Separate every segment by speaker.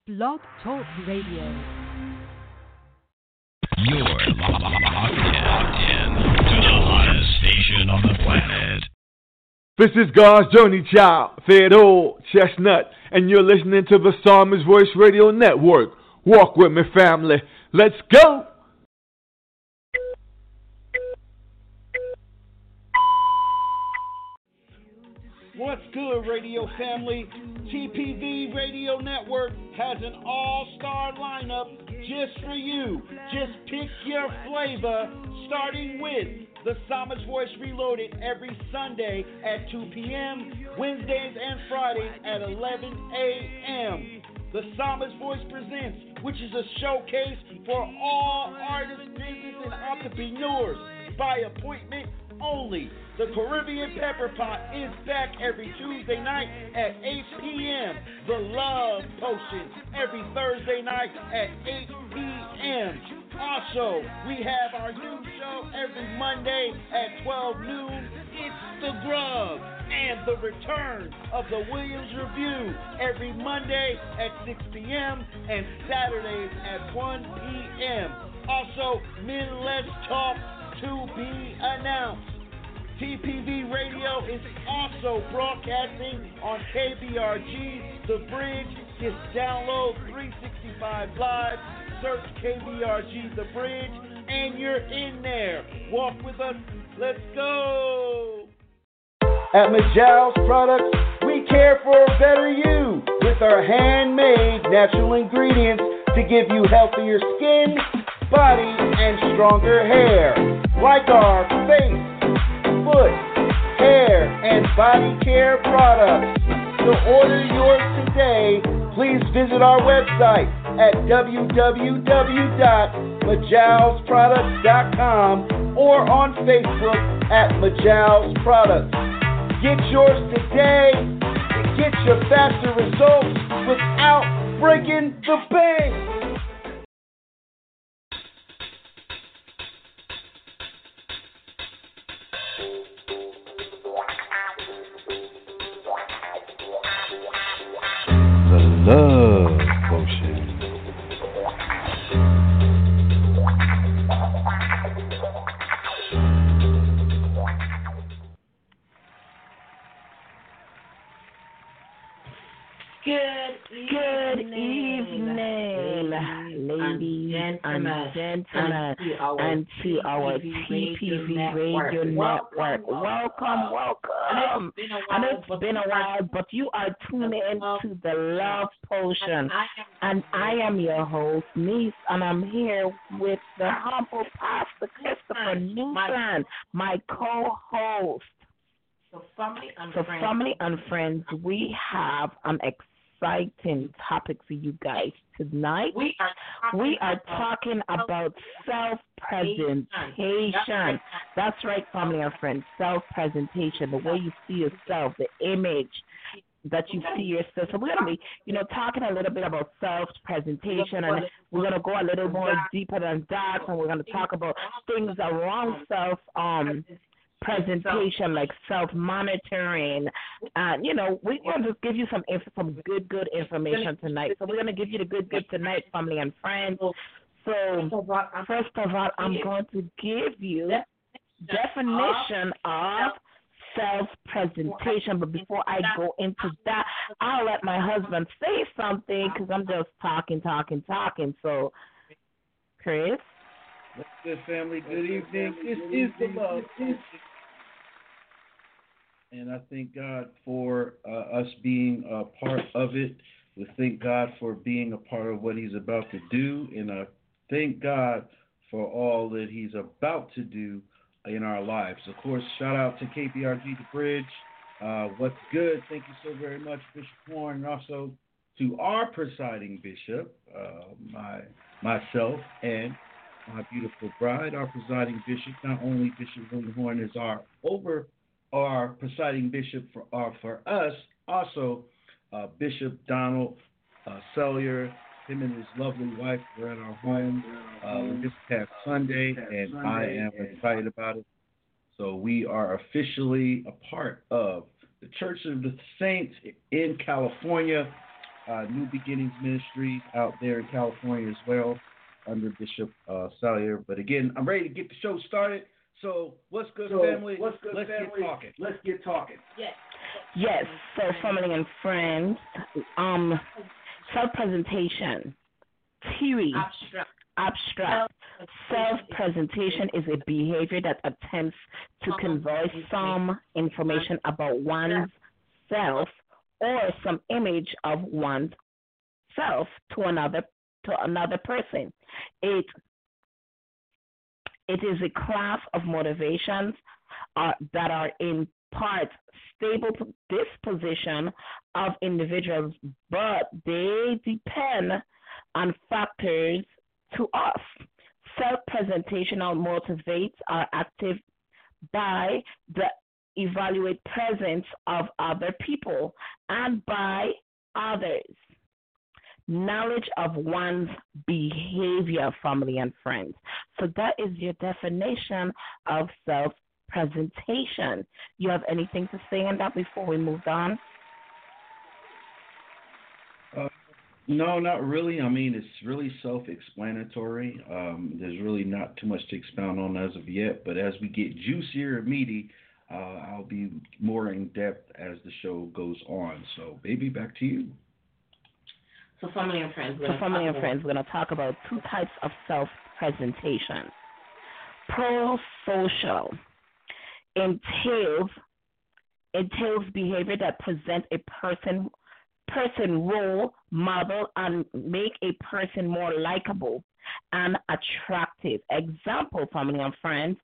Speaker 1: Blog Talk Radio.
Speaker 2: You're locked in to the hottest station on the planet.
Speaker 3: This is God's Journey Child, Theodore Chestnut, and you're listening to the Psalmist Voice Radio Network. Walk with me, family. Let's go!
Speaker 4: What's good, radio family? TPV Radio Network has an all-star lineup just for you. Just pick your flavor, starting with The Psalmist Voice Reloaded every Sunday at 2 p.m., Wednesdays and Fridays at 11 a.m. The Psalmist Voice Presents, which is a showcase for all artists, business, and entrepreneurs by appointment only. The Caribbean Pepper Pot is back every Tuesday night at 8 p.m. The Love Potion every Thursday night at 8 p.m. Also, we have our new show every Monday at 12 noon. It's The Grub and the return of the Williams Review every Monday at 6 p.m. and Saturdays at 1 p.m. Also, Men Let's Talk to be announced. TPV Radio is also broadcasting on KBRG The Bridge. Just download 365 Live, search KBRG The Bridge, and you're in there. Walk with us. Let's go. At Majal's Products, we care for a better you with our handmade natural ingredients to give you healthier skin, body, and stronger hair. Like our face, foot, hair, and body care products. To order yours today, please visit our website at www.majalsproducts.com or on Facebook at Majal's Products. Get yours today and get your faster results without breaking the bank.
Speaker 3: Love Potion.
Speaker 5: Good evening, ladies and gentlemen, and to our TPV Radio Network. Welcome. I know it's been a while, but you are tuning in to the Love Potion, and I am your host, Niece, and I'm here with the humble Pastor Christopher Newton, my co-host. So family and friends, we have an exciting topic for you guys tonight. We are talking about self-presentation. That's right, family and friends, self-presentation, the way you see yourself, the image that you see yourself. So we're going to be, talking a little bit about self-presentation, and we're going to go a little more deeper than that, and we're going to talk about things around presentation, like self-monitoring, and we're going to just give you some good information tonight. So we're going to give you the good tonight, family and friends. So first of all, I'm going to give you definition of self-presentation, but before I go into that, I'll let my husband say something because I'm just talking. So, Chris?
Speaker 4: What's good, family? Good evening. This is the Love Potion. And I thank God for us being a part of it. We thank God for being a part of what He's about to do. And I thank God for all that He's about to do in our lives. Of course, shout out to KPRG The Bridge. What's good? Thank you so very much, Bishop Horn. And also to our presiding bishop, myself, and my beautiful bride, our presiding bishop. Not only Bishop William Horn is our presiding bishop for us, also Bishop Donald Sellier. Him and his lovely wife were at our home this past Sunday, and I am excited about it. So we are officially a part of the Church of the Saints in California. New Beginnings Ministries out there in California as well, under Bishop Salyer. But again, I'm ready to get the show started. So, what's good, family? Let's get talking.
Speaker 5: Yes. So, family and friends, self-presentation, theory, abstract. Self-presentation is a behavior that attempts to convey some information about one's self or some image of one's self to another person. It is a class of motivations that are in part stable disposition of individuals, but they depend on factors to us. Self-presentational motivates are active by the evaluate presence of other people and by others. Knowledge of one's behavior, family and friends. So that is your definition of self-presentation. You have anything to say on that before we move on?
Speaker 4: No, not really. I mean, it's really self-explanatory. There's really not too much to expound on as of yet, but as we get juicier and meaty, I'll be more in depth as the show goes on. So, baby, back to you.
Speaker 5: So, family and friends, we're going to talk about two types of self-presentation. Pro-social entails behavior that presents a person role model and make a person more likable and attractive. Example, family and friends,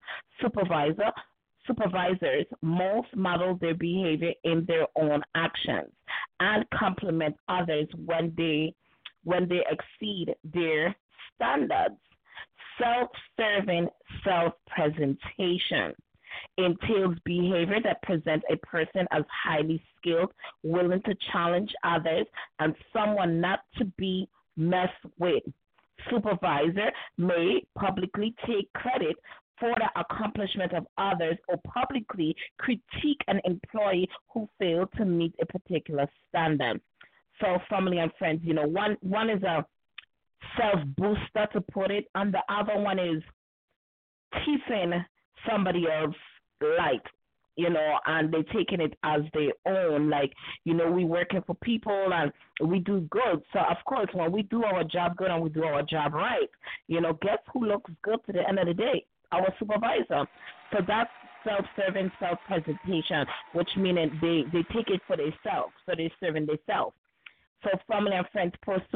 Speaker 5: supervisors most model their behavior in their own actions and compliment others when they exceed their standards. Self-serving self-presentation entails behavior that presents a person as highly skilled, willing to challenge others, and someone not to be messed with. Supervisor may publicly take credit for the accomplishment of others or publicly critique an employee who failed to meet a particular standard. So, family and friends, one is a self-booster, to put it, and the other one is teasing somebody else light, and they're taking it as their own. Like, we working for people and we do good. So, of course, when we do our job good and we do our job right, guess who looks good to the end of the day? Our supervisor. So that's self-serving self-presentation, which means they take it for themselves. So they're serving themselves. So family and friends,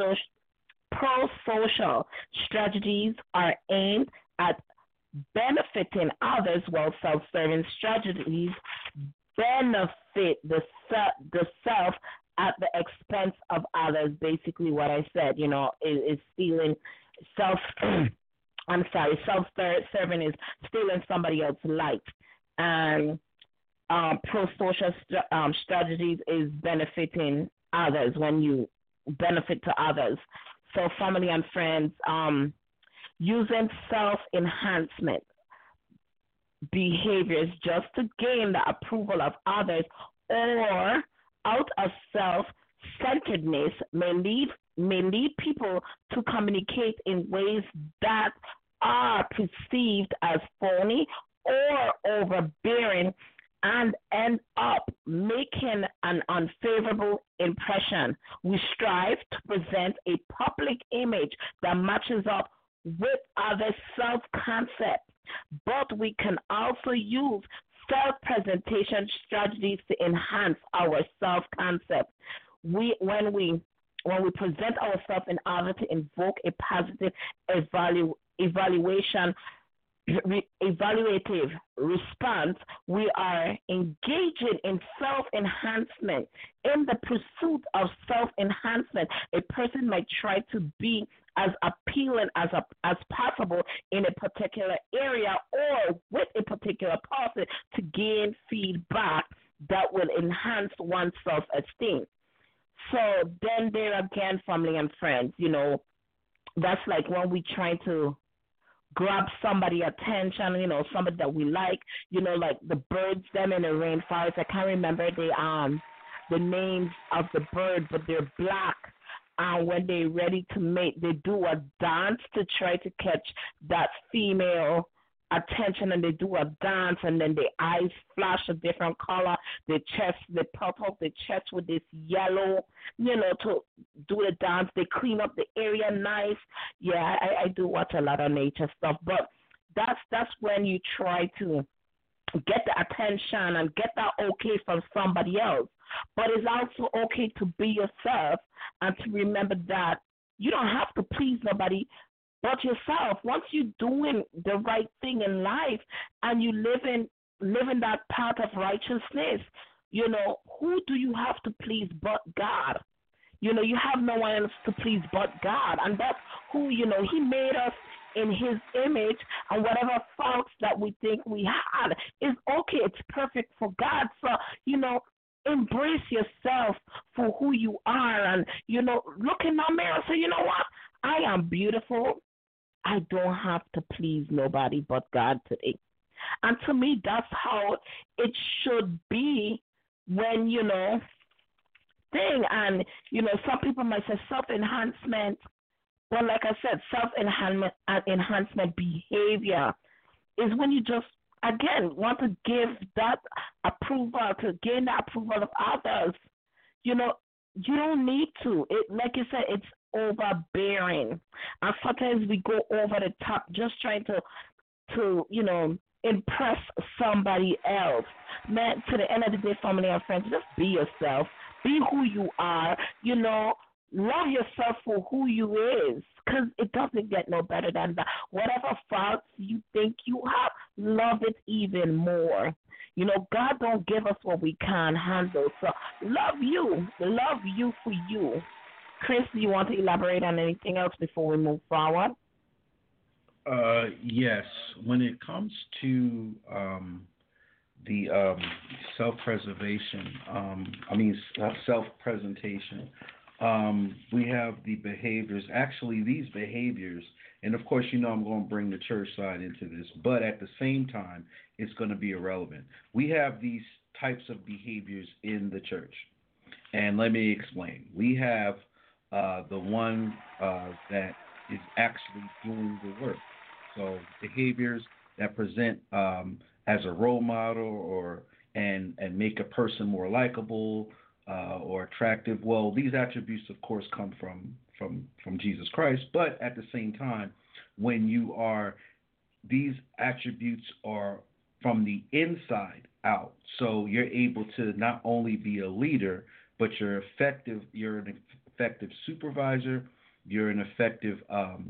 Speaker 5: pro-social strategies are aimed at benefiting others, while self-serving strategies benefit the self at the expense of others. Basically what I said, is stealing self-serving is stealing somebody else's life. And pro-social strategies is benefiting others, when you benefit to others. So family and friends, using self-enhancement behaviors just to gain the approval of others or out of self-centeredness may lead people to communicate in ways that are perceived as phony or overbearing and end up making an unfavorable impression. We strive to present a public image that matches up with other self-concepts, but we can also use self-presentation strategies to enhance our self-concept. When we present ourselves in order to invoke a positive evaluative response, we are engaging in self-enhancement. In the pursuit of self-enhancement, a person might try to be as appealing as possible in a particular area or with a particular person to gain feedback that will enhance one's self-esteem. So then there again, family and friends, that's like when we try to grab somebody's attention, somebody that we like, like the birds, them in the rainforest. I can't remember the names of the bird, but they're black when they're ready to mate, they do a dance to try to catch that female attention, and they do a dance, and then their eyes flash a different color, their chest, they puff up their chest with this yellow, to do the dance. They clean up the area nice. Yeah, I do watch a lot of nature stuff, but that's when you try to get the attention and get that okay from somebody else. But it's also okay to be yourself and to remember that you don't have to please nobody but yourself. Once you're doing the right thing in life and you living that path of righteousness, who do you have to please but God? You have no one else to please but God. And that's who, He made us in His image, and whatever faults that we think we had is okay. It's perfect for God. So, embrace yourself for who you are, and, look in the mirror and say, you know what? I am beautiful. I don't have to please nobody but God today. And to me, that's how it should be when, thing. And, some people might say self-enhancement. But like I said, self-enhancement behavior is when you just, again, want to give that approval, to gain the approval of others. You don't need to. Like you said, it's overbearing. And sometimes we go over the top just trying to impress somebody else. Man, to the end of the day, family and friends, just be yourself. Be who you are. Love yourself for who you is, because it doesn't get no better than that. Whatever faults you think you have, love it even more. God don't give us what we can't handle. So love you for you. Chris, do you want to elaborate on anything else before we move forward?
Speaker 1: Yes. When it comes to the self-preservation, self-presentation, we have the behaviors. Actually, these behaviors, and of course, I'm going to bring the church side into this, but at the same time, it's going to be irrelevant. We have these types of behaviors in the church, and let me explain. We have the one that is actually doing the work. So behaviors that present as a role model and make a person more likable, or attractive. Well, these attributes, of course, come from Jesus Christ. But at the same time, these attributes are from the inside out. So you're able to not only be a leader, but you're an effective supervisor. You're an effective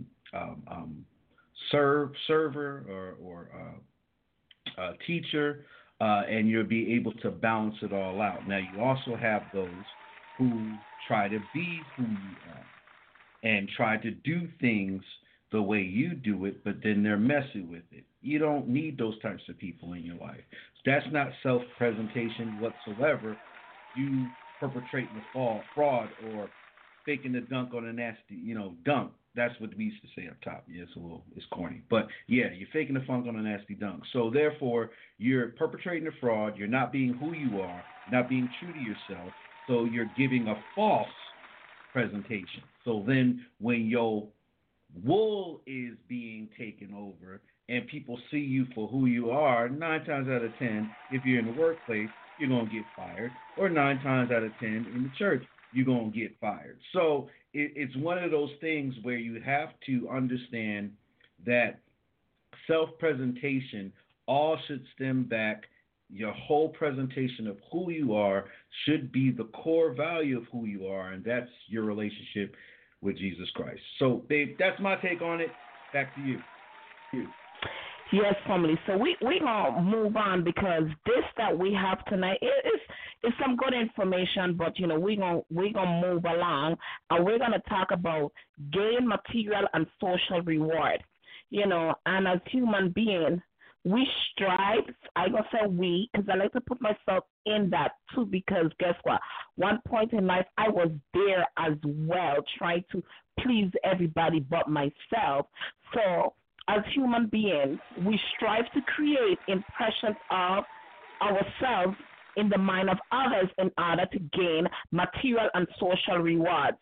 Speaker 1: server or teacher. And you'll be able to balance it all out. Now, you also have those who try to be who you are and try to do things the way you do it, but then they're messy with it. You don't need those types of people in your life. That's not self-presentation whatsoever. You perpetrating a fraud or faking the dunk on a nasty, dunk. That's what we used to say up top. Yeah, it's corny. But yeah, you're faking the funk on a nasty dunk. So therefore, you're perpetrating a fraud. You're not being who you are, not being true to yourself. So you're giving a false presentation. So then when your wool is being taken over and people see you for who you are, 9 times out of 10, if you're in the workplace, you're going to get fired. Or 9 times out of 10 in the church, you're going to get fired. So it's one of those things where you have to understand that self-presentation all should stem back. Your whole presentation of who you are should be the core value of who you are, and that's your relationship with Jesus Christ. So, babe, that's my take on it. Back to you.
Speaker 5: Yes, family. So we're going to move on, because this that we have tonight is some good information, but, we're gonna move along, and we're going to talk about gain, material, and social reward. And as human beings, we strive. I'm going to say we, because I like to put myself in that too, because guess what? One point in life, I was there as well, trying to please everybody but myself. So as human beings, we strive to create impressions of ourselves in the mind of others in order to gain material and social rewards.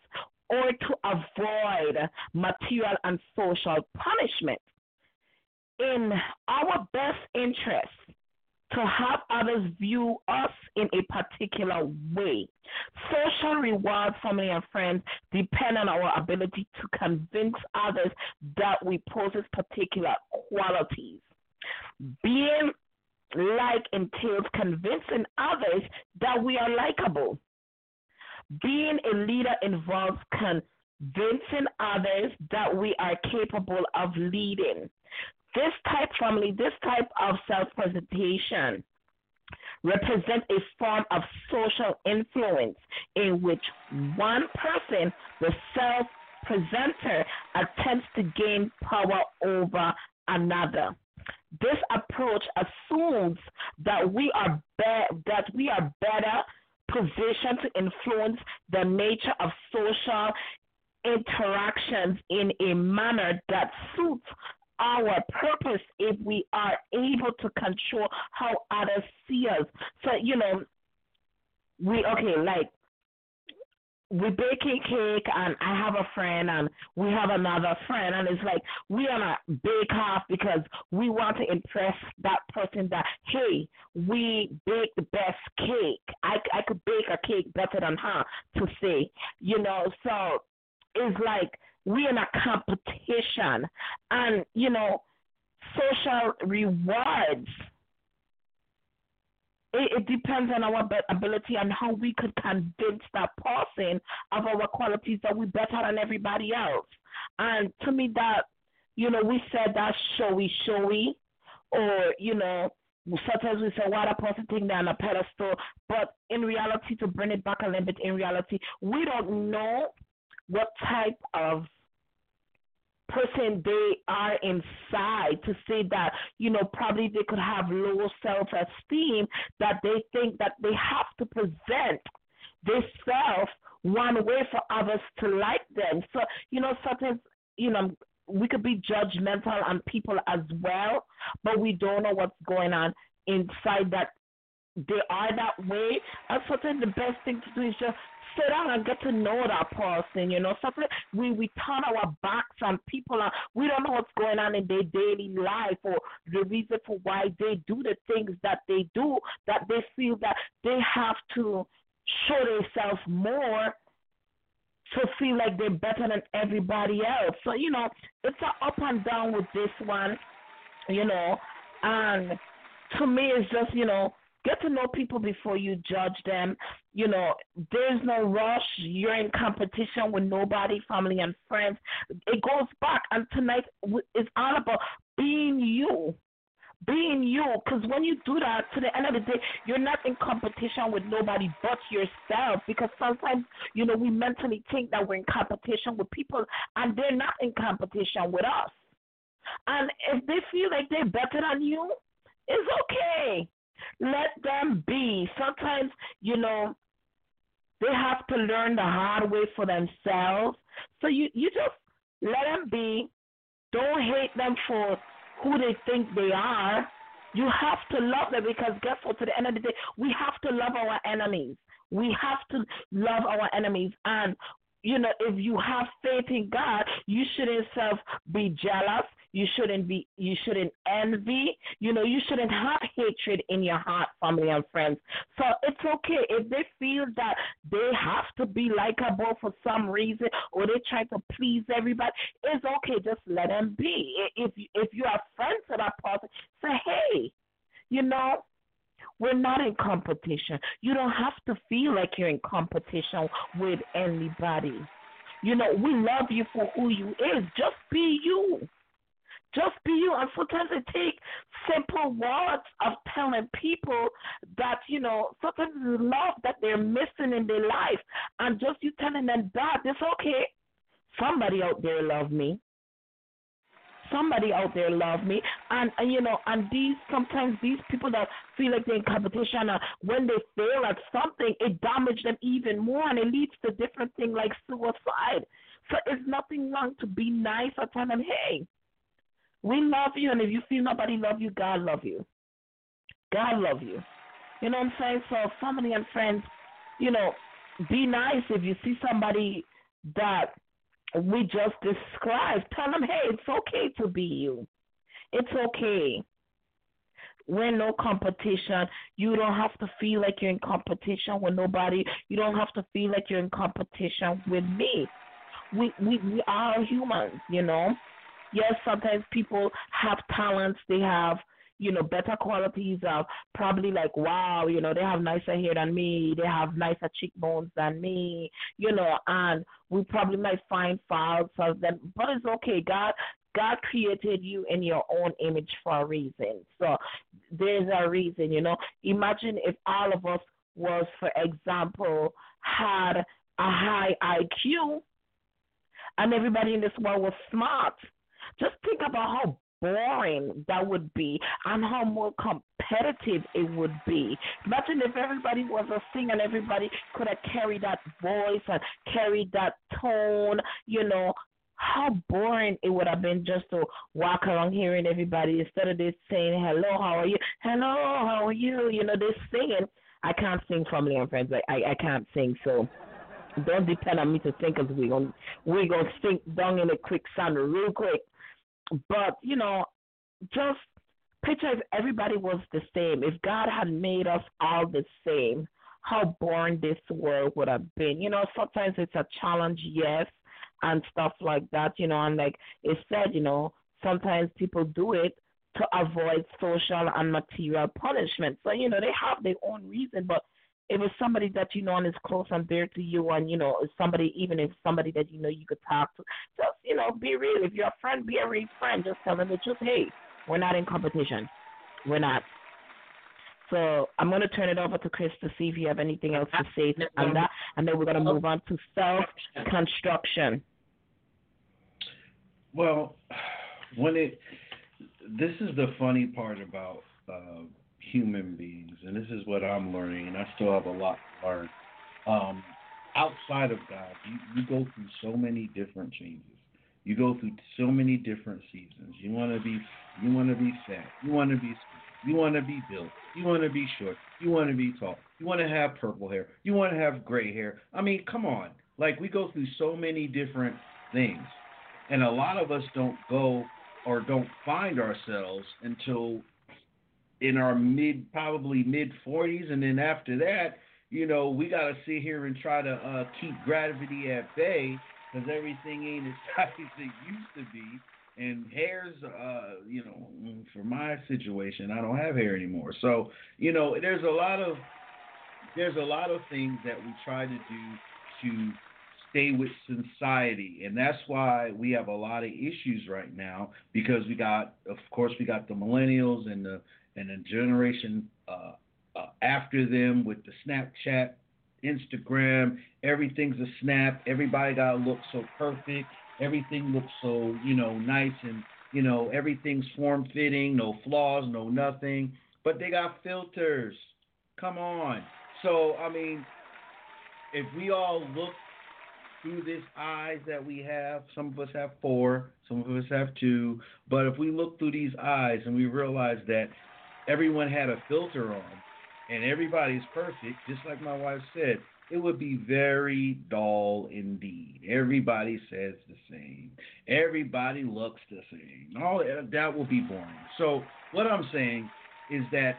Speaker 5: or to avoid material and social punishment. In our best interest to have others view us in a particular way. Social rewards, family and friends, depend on our ability to convince others that we possess particular qualities. Being like entails convincing others that we are likable. Being a leader involves convincing others that we are capable of leading. This type of self-presentation represents a form of social influence in which one person, the self-presenter, attempts to gain power over another. This approach assumes that we are better positioned to influence the nature of social interactions in a manner that suits our purpose if we are able to control how others see us. So, we're baking cake, and I have a friend, and we have another friend, and it's like we are not bake off because we want to impress that person that, hey, we bake the best cake. I could bake a cake better than her, to say, so it's like we're in a competition, and, social rewards, it depends on our ability and how we could convince that person of our qualities that we're better than everybody else. And to me that, we said that showy, or, sometimes we say, what a person think they're on a pedestal, but in reality, to bring it back a little bit, in reality, we don't know what type of person they are inside to say that, probably they could have low self-esteem, that they think that they have to present this self one way for others to like them. So, sometimes, we could be judgmental on people as well, but we don't know what's going on inside that they are that way. And sometimes the best thing to do is just sit down and get to know that person, Sometimes we turn our backs on people, and we don't know what's going on in their daily life or the reason for why they do the things that they do, that they feel that they have to show themselves more to feel like they're better than everybody else. So, it's an up and down with this one, and to me it's just, get to know people before you judge them. There's no rush. You're in competition with nobody, family and friends. It goes back, and tonight is all about being you. Being you, because when you do that, to the end of the day, you're not in competition with nobody but yourself, because sometimes, we mentally think that we're in competition with people, and they're not in competition with us. And if they feel like they're better than you, it's okay. Let them be. Sometimes, they have to learn the hard way for themselves. So you just let them be. Don't hate them for who they think they are. You have to love them, because guess what? To the end of the day, we have to love our enemies. We have to love our enemies. And, if you have faith in God, you shouldn't be jealous. You shouldn't envy. You shouldn't have hatred in your heart, family and friends. So it's okay if they feel that they have to be likable for some reason, or they try to please everybody. It's okay. Just let them be. If you are friends with that person, say, hey, we're not in competition. You don't have to feel like you're in competition with anybody. We love you for who you is. Just be you. Just be you. And sometimes it takes simple words of telling people that, sometimes the love that they're missing in their life. And just you telling them that it's okay. Somebody out there love me. Somebody out there love me. And sometimes these people that feel like they're in competition, when they fail at something, it damages them even more, and it leads to different things like suicide. So it's nothing wrong to be nice or tell them, hey, we love you, and if you feel nobody love you, God love you. God love you. You know what I'm saying? So family and friends, be nice if you see somebody that we just described. Tell them, hey, it's okay to be you. It's okay. We're no competition. You don't have to feel like you're in competition with nobody. You don't have to feel like you're in competition with me. We are humans, you know. Yes, sometimes people have talents. They have, better qualities of probably like, wow, they have nicer hair than me. They have nicer cheekbones than me, and we probably might find faults of them. But it's okay. God created you in your own image for a reason. So there's a reason, Imagine if all of us was, for example, had a high IQ and everybody in this world was smart. Just think about how boring that would be and how more competitive it would be. Imagine if everybody was a singer and everybody could have carried that voice and carried that tone, how boring it would have been just to walk around hearing everybody instead of this saying, hello, how are you? Hello, how are you? They're singing. I can't sing, family and friends. I can't sing, so don't depend on me to sing because we're gonna sink down in a quicksand real quick. But, just picture if everybody was the same. If God had made us all the same, how boring this world would have been. Sometimes it's a challenge, yes, and stuff like that, and like it said, sometimes people do it to avoid social and material punishment. So, they have their own reason, but if it's somebody that and is close and dear to you, and somebody, even if somebody that you could talk to, just be real. If you're a friend, be a real friend. Just tell them the truth. Hey, we're not in competition. We're not. So I'm going to turn it over to Chris to see if you have anything else to say on that, and then we're going to move on to self-construction.
Speaker 1: Well, this is the funny part about human beings, and this is what I'm learning, and I still have a lot to learn. Outside of God, you go through so many different changes. You go through so many different seasons. You want to be fat. You want to be skinny. You want to be built. You want to be short. You want to be tall. You want to have purple hair. You want to have gray hair. I mean, come on. Like, we go through so many different things, and a lot of us don't go or don't find ourselves until in our probably mid 40s, and then after that, we got to sit here and try to keep gravity at bay because everything ain't as tight as it used to be. And hair's, for my situation, I don't have hair anymore. So, there's a lot of things that we try to do to stay with society, and that's why we have a lot of issues right now, because we got the millennials and the generation after them with the Snapchat, Instagram. Everything's a snap. Everybody got to look so perfect. Everything looks so, nice, and, everything's form-fitting, no flaws, no nothing. But they got filters. Come on. So, I mean, if we all look through this eyes that we have, some of us have 4, some of us have 2, but if we look through these eyes and we realize that everyone had a filter on and everybody's perfect, just like my wife said, it would be very dull indeed. Everybody says the same. Everybody looks the same. All that will be boring. So what I'm saying is that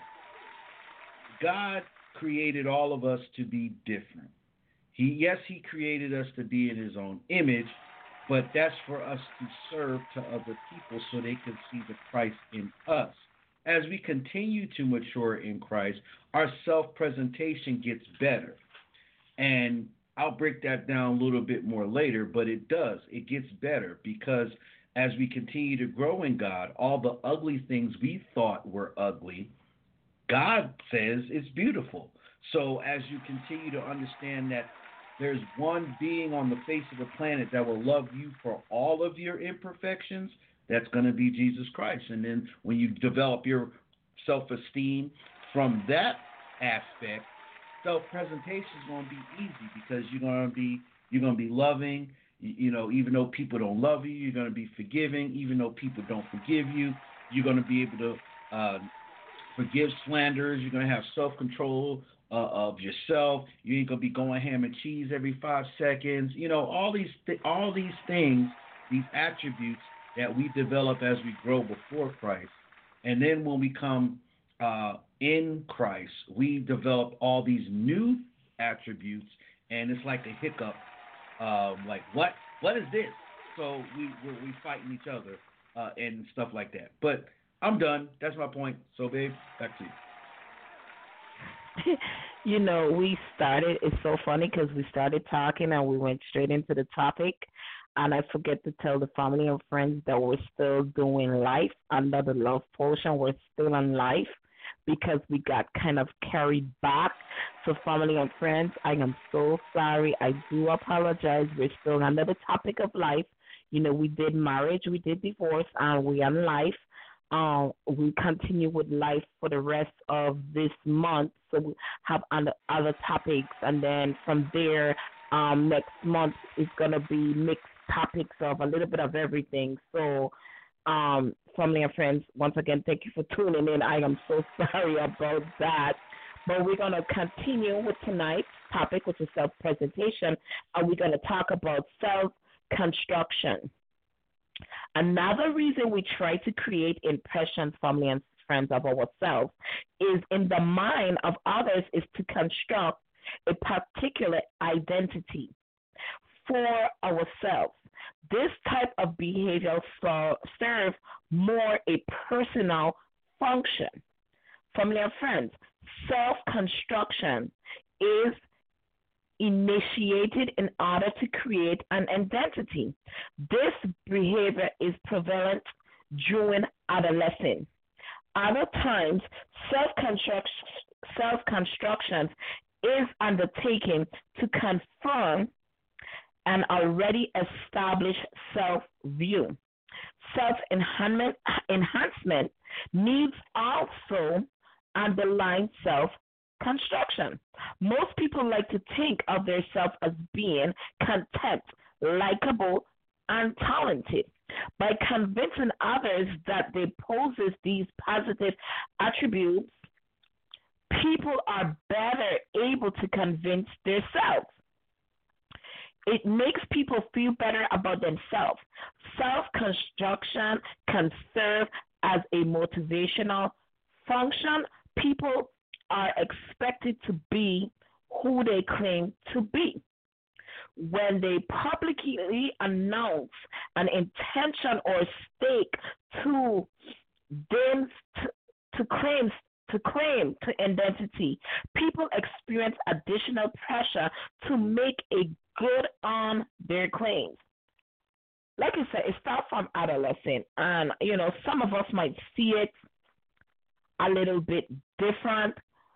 Speaker 1: God created all of us to be different. He created us to be in his own image, but that's for us to serve to other people so they can see the Christ in us. As we continue to mature in Christ, our self-presentation gets better. And I'll break that down a little bit more later, but it does. It gets better because as we continue to grow in God, all the ugly things we thought were ugly, God says it's beautiful. So as you continue to understand that there's one being on the face of the planet that will love you for all of your imperfections, that's going to be Jesus Christ. And then when you develop your self-esteem from that aspect, self-presentation is going to be easy because you're going to be loving. Even though people don't love you, you're going to be forgiving. Even though people don't forgive you, you're going to be able to forgive slanderers. You're going to have self-control of yourself. You ain't gonna be going ham and cheese every 5 seconds. All these things, these attributes that we develop as we grow before Christ, and then when we come in Christ, we develop all these new attributes, and it's like a hiccup. Like what is this? So we fighting each other and stuff like that. But I'm done. That's my point. So, babe, back to you.
Speaker 5: It's so funny because we started talking and we went straight into the topic. And I forget to tell the family and friends that we're still doing life under the love potion. We're still on life because we got kind of carried back. So, family and friends, I am so sorry. I do apologize. We're still under the topic of life. We did marriage, we did divorce, and we're on life. We continue with life for the rest of this month. So we have other topics, and then from there, next month is gonna be mixed topics of a little bit of everything. So, family and friends, once again, thank you for tuning in. I am so sorry about that. But we're gonna continue with tonight's topic, which is self-presentation, and we're gonna talk about self-construction. Another reason we try to create impressions, family and friends, of ourselves is in the mind of others is to construct a particular identity for ourselves. This type of behavior serves more a personal function. Family and friends, self-construction is initiated in order to create an identity. This behavior is prevalent during adolescence. Other times, self-construction is undertaken to confirm an already established self-view. Self-enhancement needs also underlying self-construction. Most people like to think of themselves as being content, likable, and talented. By convincing others that they possess these positive attributes, people are better able to convince themselves. It makes people feel better about themselves. Self-construction can serve as a motivational function. People are expected to be who they claim to be. When they publicly announce an intention or stake to claim identity, people experience additional pressure to make a good on their claims. Like I said, it starts from adolescent, and some of us might see it a little bit different.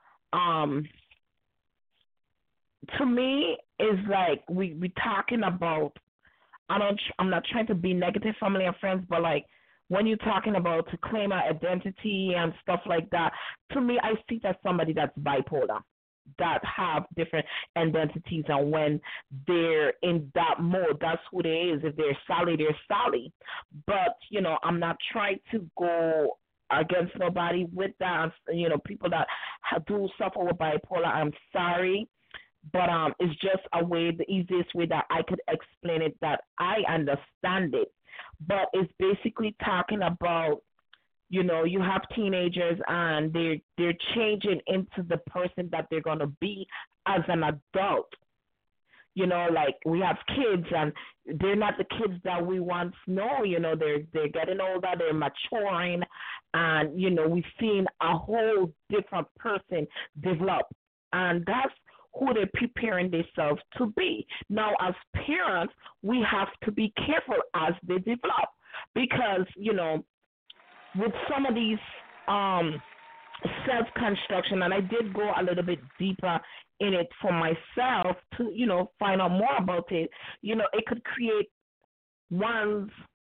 Speaker 5: To me, it's like we talking about. I'm not trying to be negative, family and friends, but like when you're talking about to claim our identity and stuff like that, to me, I see that somebody that's bipolar, that have different identities, and when they're in that mode, that's who they is. If they're Sally, they're Sally. But I'm not trying to go against nobody with that. People that do suffer with bipolar, I'm sorry, but it's just the easiest way that I could explain it, that I understand it. But it's basically talking about, you have teenagers and they're changing into the person that they're gonna be as an adult. Like we have kids and they're not the kids that we once know. They're getting older, they're maturing, and we've seen a whole different person develop, and that's who they're preparing themselves to be. Now, as parents, we have to be careful as they develop, because with some of these self-construction, and I did go a little bit deeper in it for myself to, find out more about it, it could create oneself,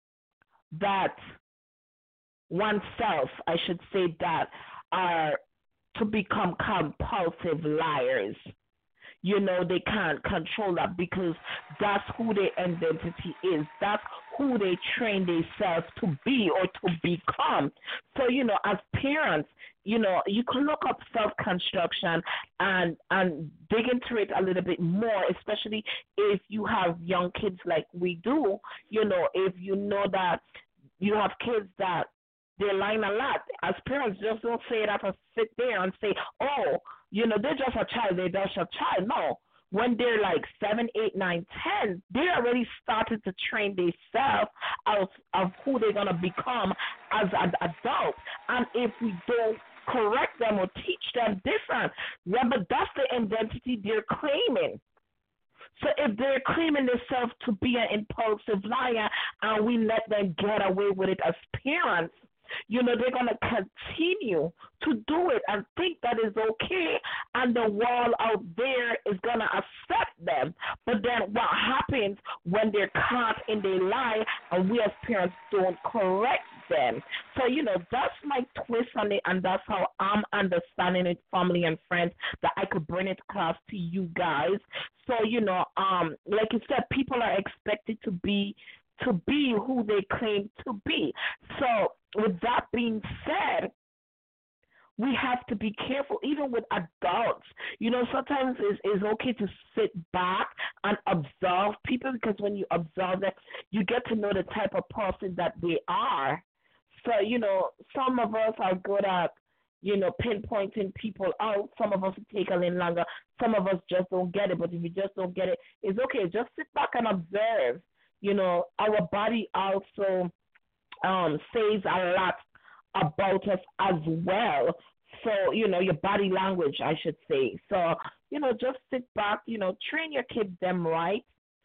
Speaker 5: I should say, that are to become compulsive liars. They can't control that because that's who their identity is. That's who they train themselves to be or to become. So, as parents, you can look up self-construction and dig into it a little bit more, especially if you have young kids like we do. If you know that you have kids that they're lying a lot. As parents, just don't say that or sit there and say, oh, they're just a child, they're just a child. No. When they're like 7, 8, 9, 10, they already started to train themselves of who they're going to become as an adult. And if we don't correct them or teach them different, remember, that's the identity they're claiming. So if they're claiming themselves to be an impulsive liar and we let them get away with it as parents, they're going to continue to do it and think that is okay, and the world out there is going to accept them. But then what happens when they're caught in their lie and we as parents don't correct them? So, that's my twist on it, and that's how I'm understanding it, family and friends, that I could bring it across to you guys. So, like you said, people are expected to be who they claim to be. So with that being said, we have to be careful, even with adults. Sometimes it's okay to sit back and observe people, because when you observe them, you get to know the type of person that they are. So, some of us are good at, pinpointing people out. Some of us take a little longer. Some of us just don't get it. But if you just don't get it, it's okay. Just sit back and observe. Our body also says a lot about us as well. So, your body language, I should say. So, just sit back, train your kids them right,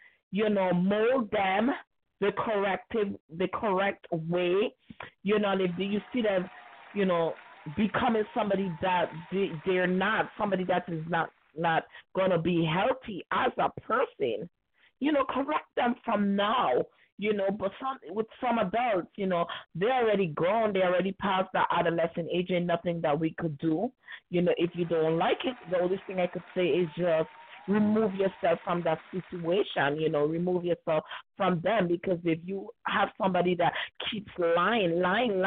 Speaker 5: mold them the correct way, and if you see them, becoming somebody that they're not, somebody that is not going to be healthy as a person, correct them from now, but with some adults, they're already grown, they already past the adolescent age, and nothing that we could do. If you don't like it, the only thing I could say is just remove yourself from that situation, remove yourself from them, because if you have somebody that keeps lying,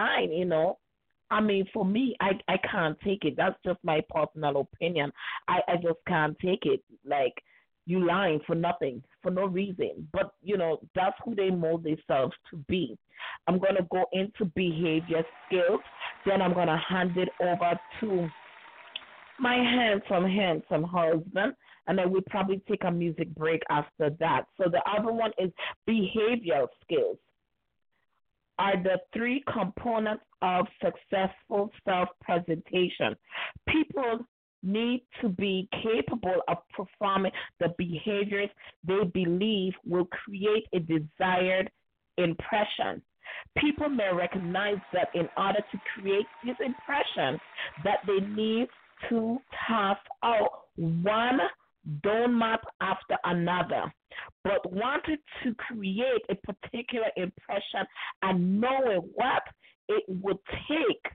Speaker 5: I mean, for me, I can't take it. That's just my personal opinion. I just can't take it. Like, you lying for nothing, for no reason. But, that's who they mold themselves to be. I'm going to go into behavior skills. Then I'm going to hand it over to my handsome husband. And then we'll probably take a music break after that. So the other one is behavioral skills. Are the 3 components of successful self-presentation. People need to be capable of performing the behaviors they believe will create a desired impression. People may recognize that in order to create this impression, that they need to task out one don't map after another, but wanted to create a particular impression and knowing what it would take.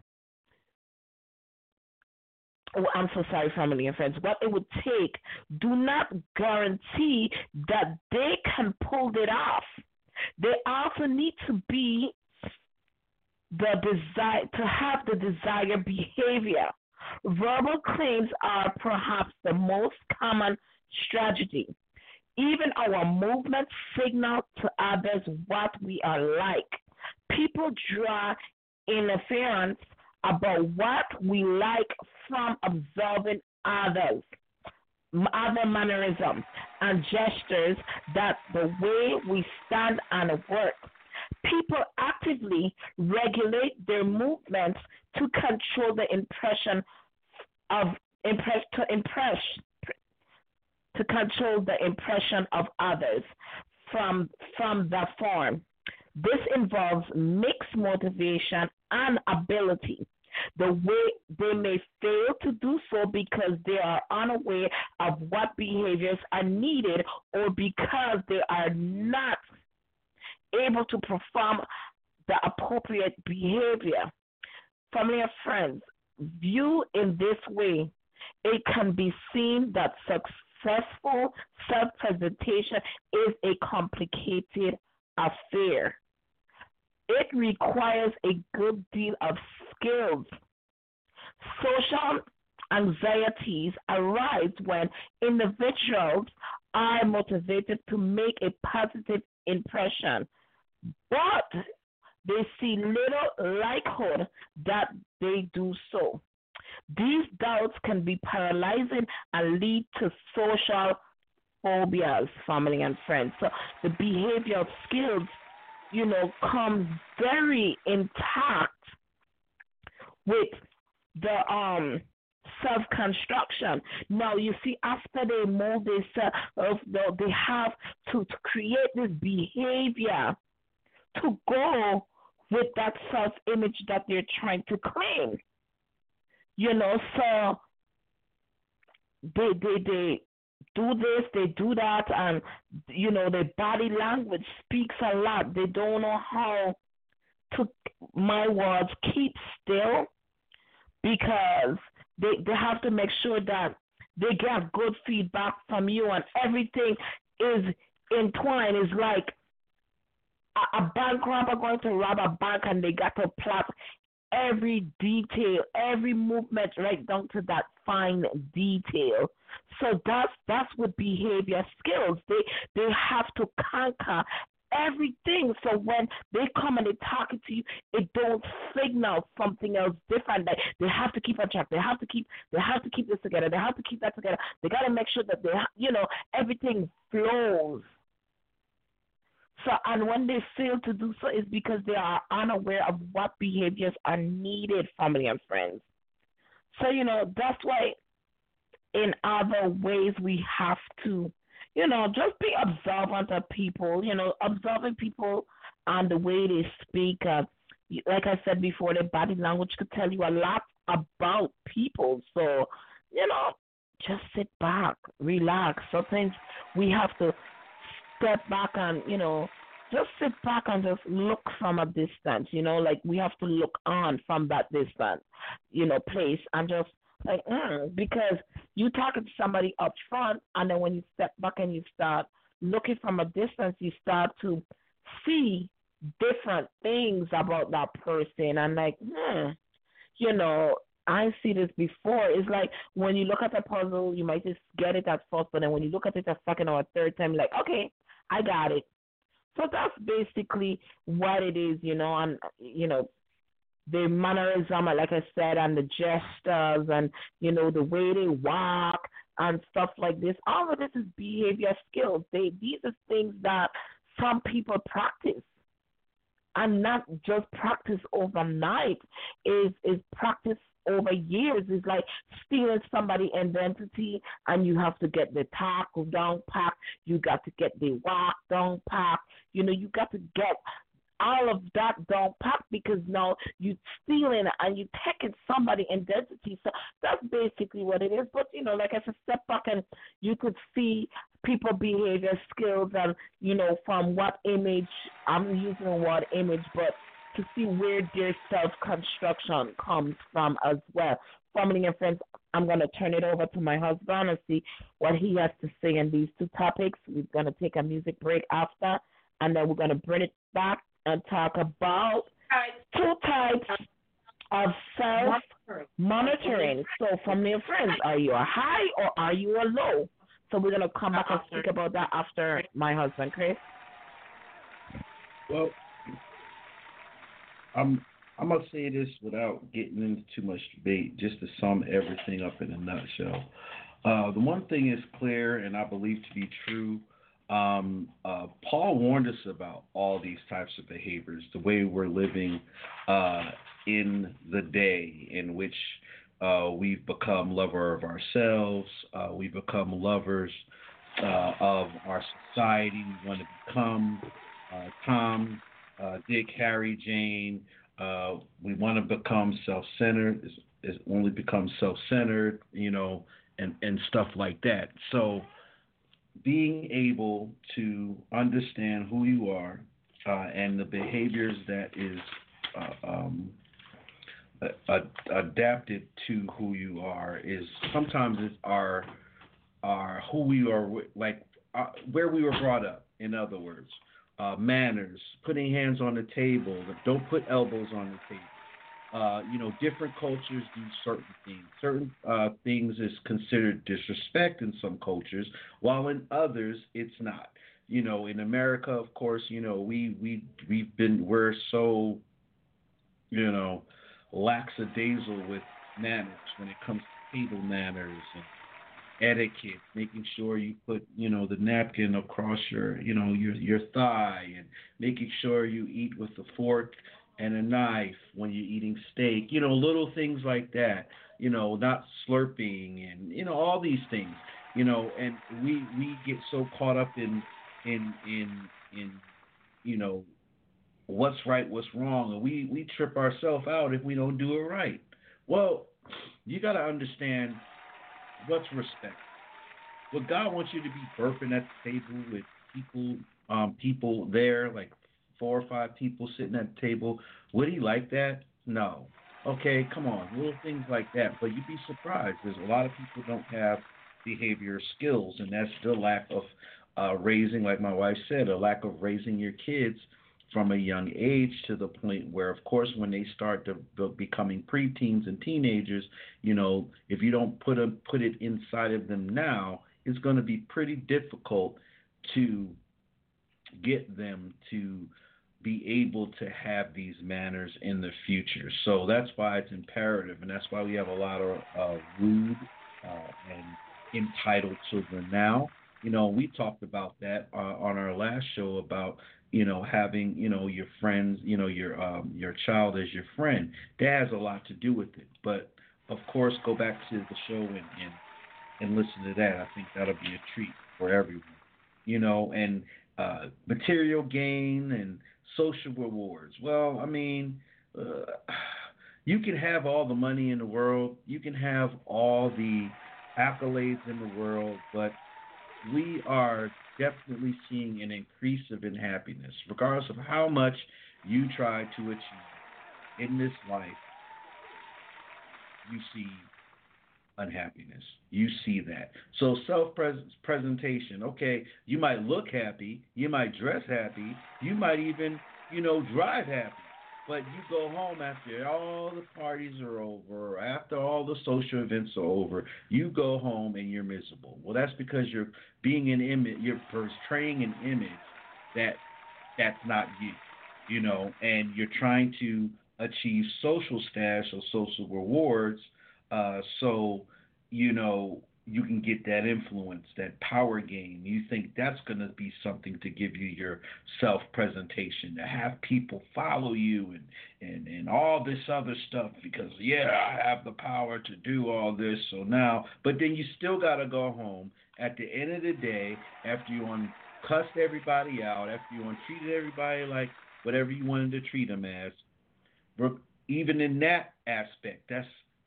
Speaker 5: Oh, I'm so sorry, family and friends. What it would take do not guarantee that they can pull it off. They also need to be the desire to have the desired behavior. Verbal claims are perhaps the most common strategy. Even our movements signal to others what we are like. People draw inference about what we like from observing others, other mannerisms and gestures, that the way we stand and work. People actively regulate their movements to control the to control the impression of others from the form. This involves mixed motivation and ability. The way they may fail to do so because they are unaware of what behaviors are needed, or because they are not able to perform the appropriate behavior. Family and friends, viewed in this way, it can be seen that successful self-presentation is a complicated affair. It requires a good deal of skills. Social anxieties arise when individuals are motivated to make a positive impression, but they see little likelihood that they do so. These doubts can be paralyzing and lead to social phobias, family and friends. So the behavioral skills, come very intact with the self construction. Now you see, after they move they have to create this behavior to go with that self image that they're trying to claim. So they do this, they do that, and their body language speaks a lot. They don't know how to, my words, keep still, because they have to make sure that they get good feedback from you, and everything is entwined. It's like a bank robber going to rob a bank, and they got to plot every detail, every movement, right down to that fine detail. So that's with behavior skills. They have to conquer everything. So when they come and they talking to you, it don't signal something else different. They have to keep on track. They have to keep this together. They have to keep that together. They got to make sure that everything flows. So, and when they fail to do so, it's because they are unaware of what behaviors are needed, family and friends. So, that's why in other ways we have to, just be observant of people, observing people and the way they speak. Like I said before, their body language could tell you a lot about people. So, just sit back, relax. Sometimes we have to step back and, just sit back and just look from a distance, like we have to look on from that distance, place, and just like, because you talking to somebody up front, and then when you step back and you start looking from a distance, you start to see different things about that person, and like, I see this before. It's like when you look at a puzzle, you might just get it at first, but then when you look at it a second or a third time, like, okay, I got it. So that's basically what it is, and, the mannerism, like I said, and the gestures and, the way they walk and stuff like this. All of this is behavior skills. These are things that some people practice, and not just practice overnight, is practice over years. It's like stealing somebody's identity, and you have to get the talk down pat, you got to get the walk down pat, you got to get all of that down pat, because now you stealing and you taking somebody's identity. So that's basically what it is. But like I said, step back and you could see people behavior skills, and from what image, I'm using the word image, but to see where their self-construction comes from as well. Family and friends, I'm going to turn it over to my husband and see what he has to say on these two topics. We're going to take a music break after, and then we're going to bring it back and talk about two types of self-monitoring. So, family and friends, are you a high or are you a low? So we're going to come back and speak about that after my husband, Chris.
Speaker 1: Well, I'm gonna say this without getting into too much debate, just to sum everything up in a nutshell. The one thing is clear, and I believe to be true. Paul warned us about all these types of behaviors, the way we're living in the day in which we've become lover of ourselves, we've become lovers of our society. We want to become Tom, Dick, Harry, Jane. We want to become self-centered, is only become self-centered, and stuff like that. So being able to understand who you are and the behaviors that is adapted to who you are is sometimes our our who we are, where we were brought up. In other words, manners, putting hands on the table, don't put elbows on the table. Different cultures do certain things. Certain things is considered disrespect in some cultures, while in others it's not. In America, of course, we're so, lackadaisical with manners when it comes to table manners and etiquette, making sure you put, the napkin across your thigh, and making sure you eat with a fork and a knife when you're eating steak, little things like that, not slurping and, all these things, and we get so caught up in what's right, what's wrong, and we trip ourselves out if we don't do it right. Well, you got to understand what's respect. Well, God wants you to be burping at the table with people there, like 4 or 5 people sitting at the table. Would he like that? No. Okay, come on, little things like that. But you'd be surprised. There's a lot of people don't have behavior skills, and that's the lack of raising, like my wife said, a lack of raising your kids from a young age, to the point where, of course, when they start to becoming preteens and teenagers, if you don't put it inside of them now, it's going to be pretty difficult to get them to be able to have these manners in the future. So that's why it's imperative, and that's why we have a lot of rude and entitled children now. We talked about that on our last show about having your friends, your child as your friend. That has a lot to do with it. But of course, go back to the show and listen to that. I think that'll be a treat for everyone. And material gain and social rewards. Well, I mean, you can have all the money in the world, you can have all the accolades in the world, but we are definitely seeing an increase of unhappiness, regardless of how much you try to achieve in this life. You see unhappiness. You see that. So self-presentation, okay, you might look happy, you might dress happy, you might even, drive happy, but you go home after all the parties are over, after all the social events are over, you go home and you're miserable. Well, that's because you're you're portraying an image that's not you, and you're trying to achieve social status or social rewards, so you can get that influence, that power game. You think that's going to be something to give you your self-presentation, to have people follow you and all this other stuff, because, I have the power to do all this. So now, but then you still got to go home at the end of the day, after you cussed everybody out, after you treated everybody like whatever you wanted to treat them as. Even in that aspect, that's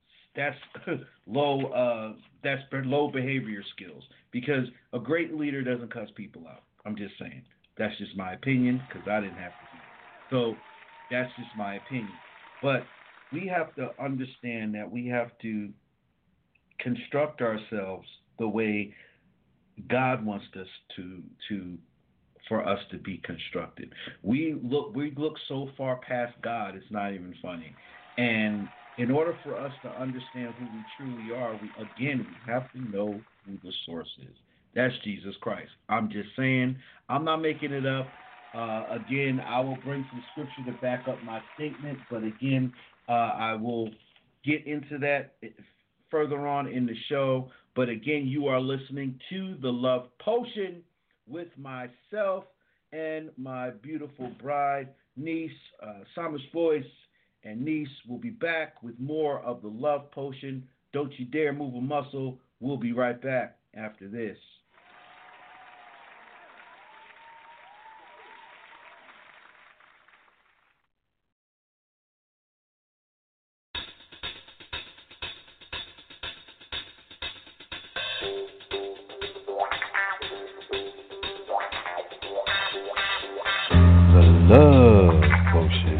Speaker 1: low behavior skills, because a great leader doesn't cuss people out. I'm just saying. That's just my opinion, because I didn't have to do it. So that's just my opinion. But we have to understand that we have to construct ourselves the way God wants us for us to be constructed. We look so far past God, it's not even funny. And in order for us to understand who we truly are, we have to know who the source is. That's Jesus Christ. I'm just saying, I'm not making it up. Again, I will bring some scripture to back up my statement, but again, I will get into that further on in the show. But again, you are listening to The Love Potion with myself and my beautiful bride, niece, Psalmist Voice. And niece will be back with more of The Love Potion. Don't you dare move a muscle. We'll be right back after this.
Speaker 3: The Love Potion.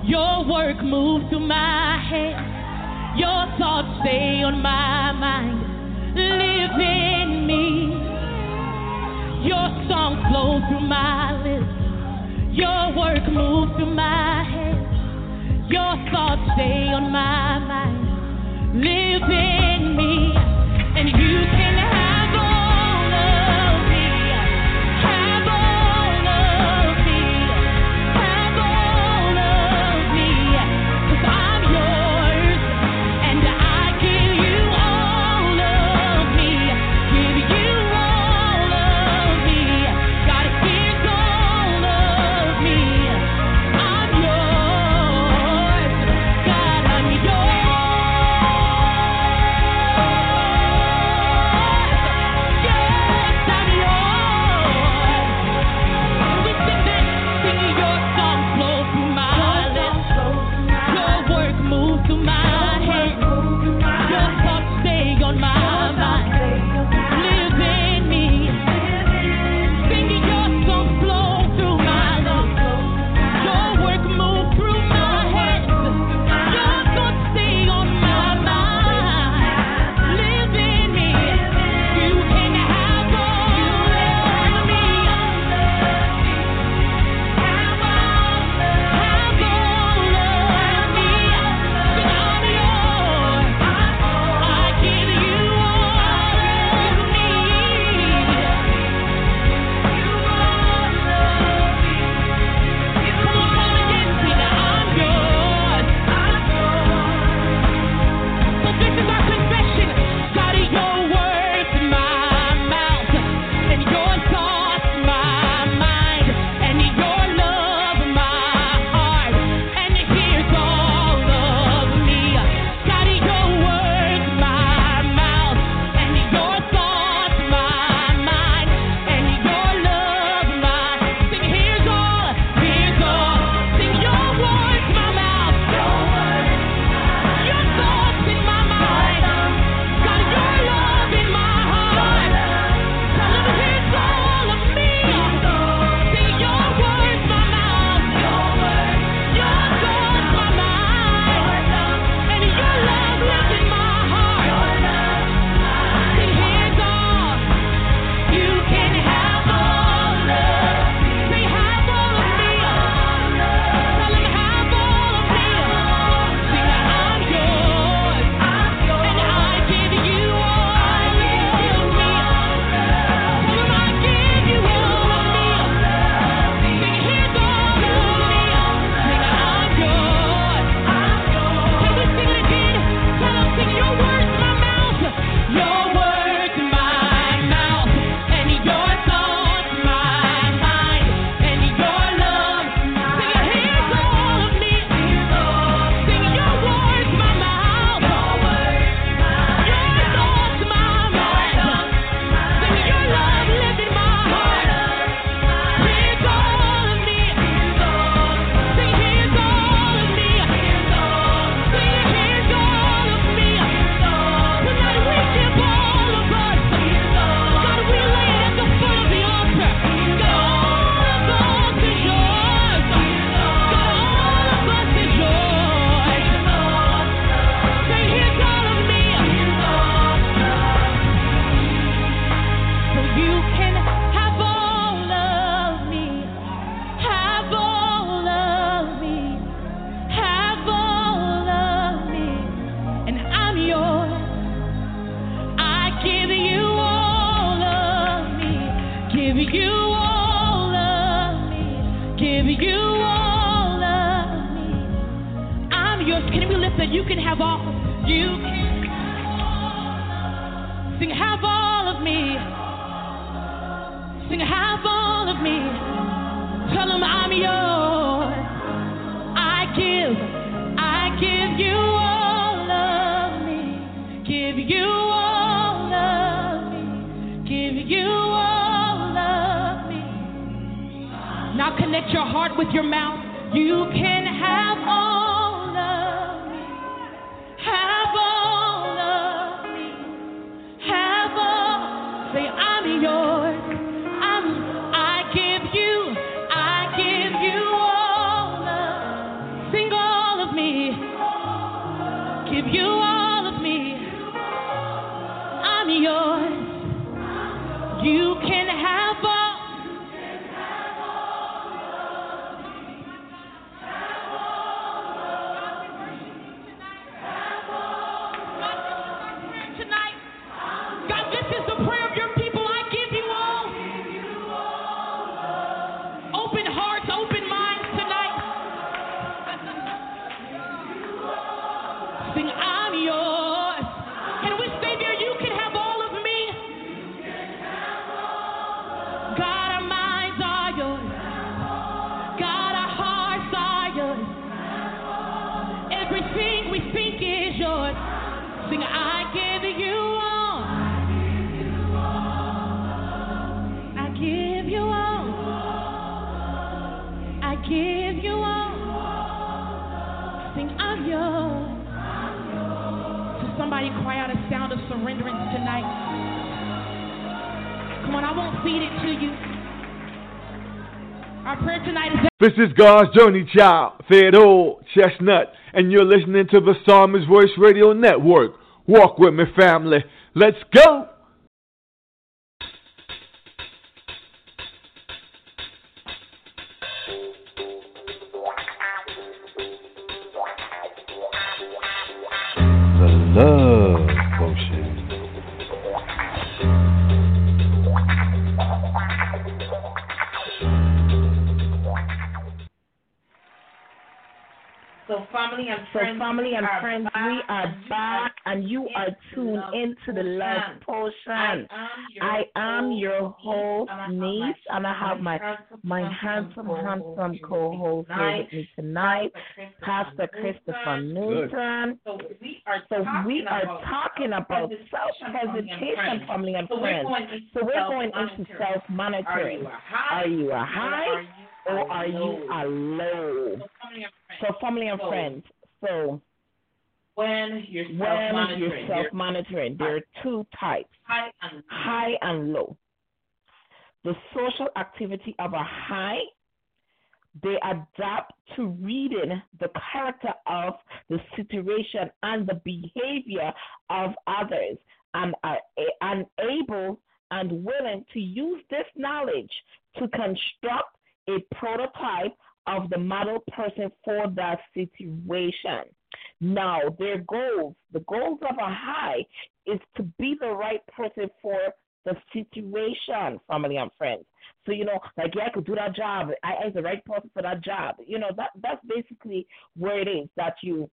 Speaker 6: Your work moves through my head. Your thoughts stay on my mind. Live in me. Your song flows through my lips. Your work moves through my head. Your thoughts stay on my mind. Live in me. And you can have all of me. Have all of me. Have all of me. 'Cause I'm yours. And I give you all of me. Give you all of me. God, here's all of me. I'm yours. God, I'm yours. Yes, I'm yours. We sing that, sing your song flow through my lips. Your work moves through my head. Your thoughts stay on my mind. Live in me. Singing your song flow through my lips. Your work moves through my head. Your thoughts stay on my mind. Live in me. You can have all of me. Have all of me. Sing, I'm yours. I give you all of me. Come on, come again, sing, I'm yours. So this is our confession. God, your words in my mouth, and your thoughts my mind, and your love my heart. And here's all of me. God, your words my mouth, and your thoughts my mind, and your love my. Sing, here's all, here's all. Sing, your words my mouth, your thoughts in my mind. God, your love in my heart. Tell him here's all of me. Sing, your words my mouth, your thoughts my mind, and your love lives in my heart. Sing, here's all. You can have all of me. Say, have all of me. Tell him have all of me. Sing, I'm yours. And I give you all of me. Tell him I give you all of me. Sing, here's all of me. Sing, I'm yours. Can we sing it again? Tell him, sing, your words my mouth. Your words my mouth. And your thoughts my mind. And your love. Sing, here's all of me. Sing, your words my mouth. Your thoughts my mind. Sing, your love lives in my heart. Here's all of me. Sing, here's all of me. Sing, here's all of me. Tonight we give all of us. God, we lay it at the foot of the altar. God, all of us is yours. God, all of us is yours. Say, here's all of me. So you can have all of me. Have all of me. Have all of me. And I'm yours. I give you all of me. Give you all of me. Give you all of me. I'm yours. Can we lift that? You can have all. You can sing, have all of me. Sing, have all of me. Tell him I'm yours. I give you all of me. Give you all of me. Give you all of me. Now connect your heart with your mouth. You can have all of me. Have all of me. Have all. Say, I'm yours. I give you all of. Sing of me. Give you all of me. I'm yours. You can have all. Tonight, God, this is the prayer of your people. I give you all. Open hearts, open minds tonight. Sing, I'm yours. Can we stay there? You can have all of me. God, our minds are yours. God, our hearts are yours. Everything we think is yours. Sing, I give you all. I give you all. I give you all. Sing, I'm yours. So somebody cry out a sound of surrenderance tonight. Come on, I won't feed it to you. Our prayer tonight is
Speaker 3: This is God's Journey Child, Theodore Chestnut, and you're listening to the Psalmist Voice Radio Network. Walk with me, family. Let's go!
Speaker 7: The Love Potion.
Speaker 5: So family and friends, we are back, and you are tuned into the Love Potion. I am your host, Niece, and I have my handsome co-host here with me tonight, Pastor Christopher Newton. So we are talking about self-presentation, family and friends. So we're going into self-monitoring. Are you a high or are you a low? So family and friends, so when you're self-monitoring, there are two types, high and low. The social activity of a high, they adapt to reading the character of the situation and the behavior of others, and are able and willing to use this knowledge to construct a prototype of the model person for that situation. Now, the goals of a high is to be the right person for the situation, family and friends. So, like, I could do that job. I am the right person for that job. That's basically where it is, that you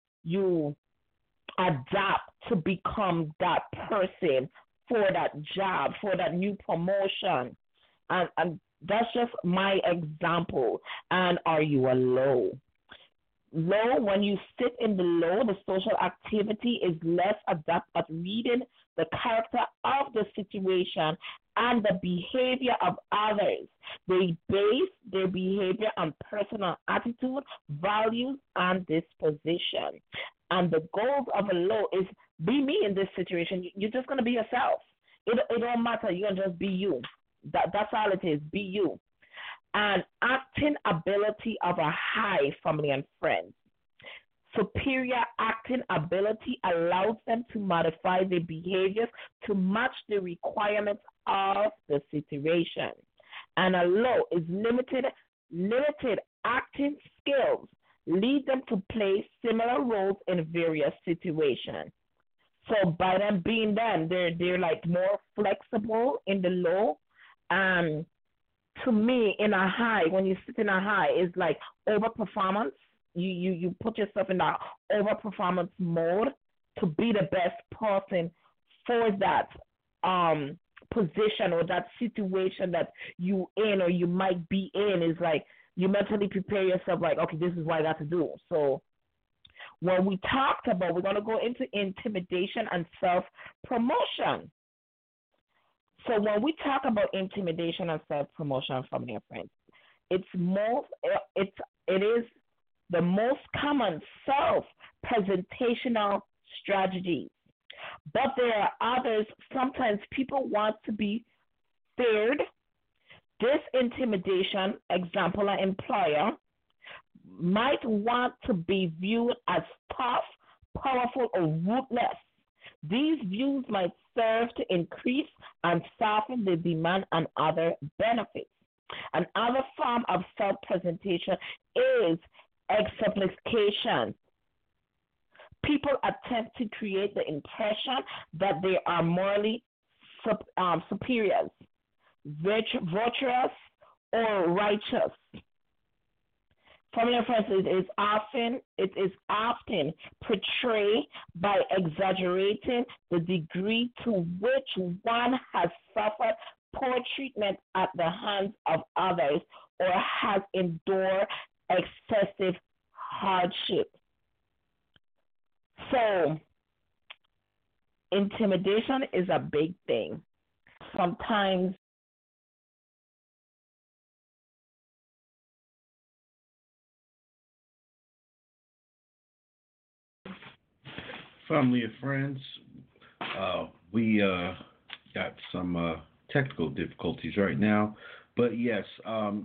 Speaker 5: adapt to become that person for that job, for that new promotion. And that's just my example. And are you a low? Low, when you sit in the low, the social activity is less adept at reading the character of the situation and the behavior of others. They base their behavior on personal attitude, values, and disposition. And the goals of a low is be me in this situation. You're just going to be yourself. It don't matter. You're going to just be you. That's all it is. Be you. And acting ability of a high, family and friends. Superior acting ability allows them to modify their behaviors to match the requirements of the situation. And a low is limited acting skills lead them to play similar roles in various situations. So by them being them, they're like more flexible in the low. To me, in a high, when you sit in a high, it's like overperformance. You put yourself in that overperformance mode to be the best person for that position or that situation that you in or you might be in. Is like you mentally prepare yourself like, okay, this is what I got to do. So when we talked about, we're going to go into intimidation and self-promotion. So when we talk about intimidation and self-promotion, family and friends, it is the most common self-presentational strategies. But there are others. Sometimes people want to be feared. This intimidation, example, an employer might want to be viewed as tough, powerful, or ruthless. These views might serve to increase and soften the demand on other benefits. Another form of self-presentation is exemplification. People attempt to create the impression that they are morally superiors, virtuous, or righteous. Family and friends, it is often portrayed by exaggerating the degree to which one has suffered poor treatment at the hands of others or has endured excessive hardship. So, intimidation is a big thing. Sometimes
Speaker 1: family and friends, we got some technical difficulties right now, but yes, I'll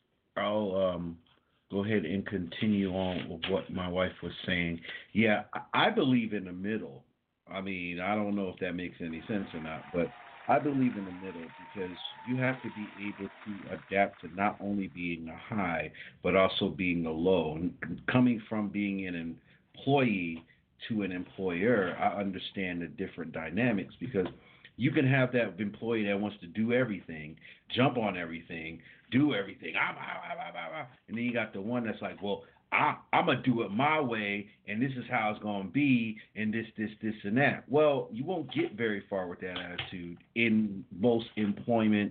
Speaker 1: go ahead and continue on with what my wife was saying. Yeah, I believe in the middle. I mean, I don't know if that makes any sense or not, but I believe in the middle because you have to be able to adapt to not only being a high, but also being a low. And coming from being an employee to an employer, I understand the different dynamics because you can have that employee that wants to do everything, jump on everything, do everything, and then you got the one that's like, well, I'm going to do it my way, and this is how it's going to be, and this, and that. Well, you won't get very far with that attitude in most employment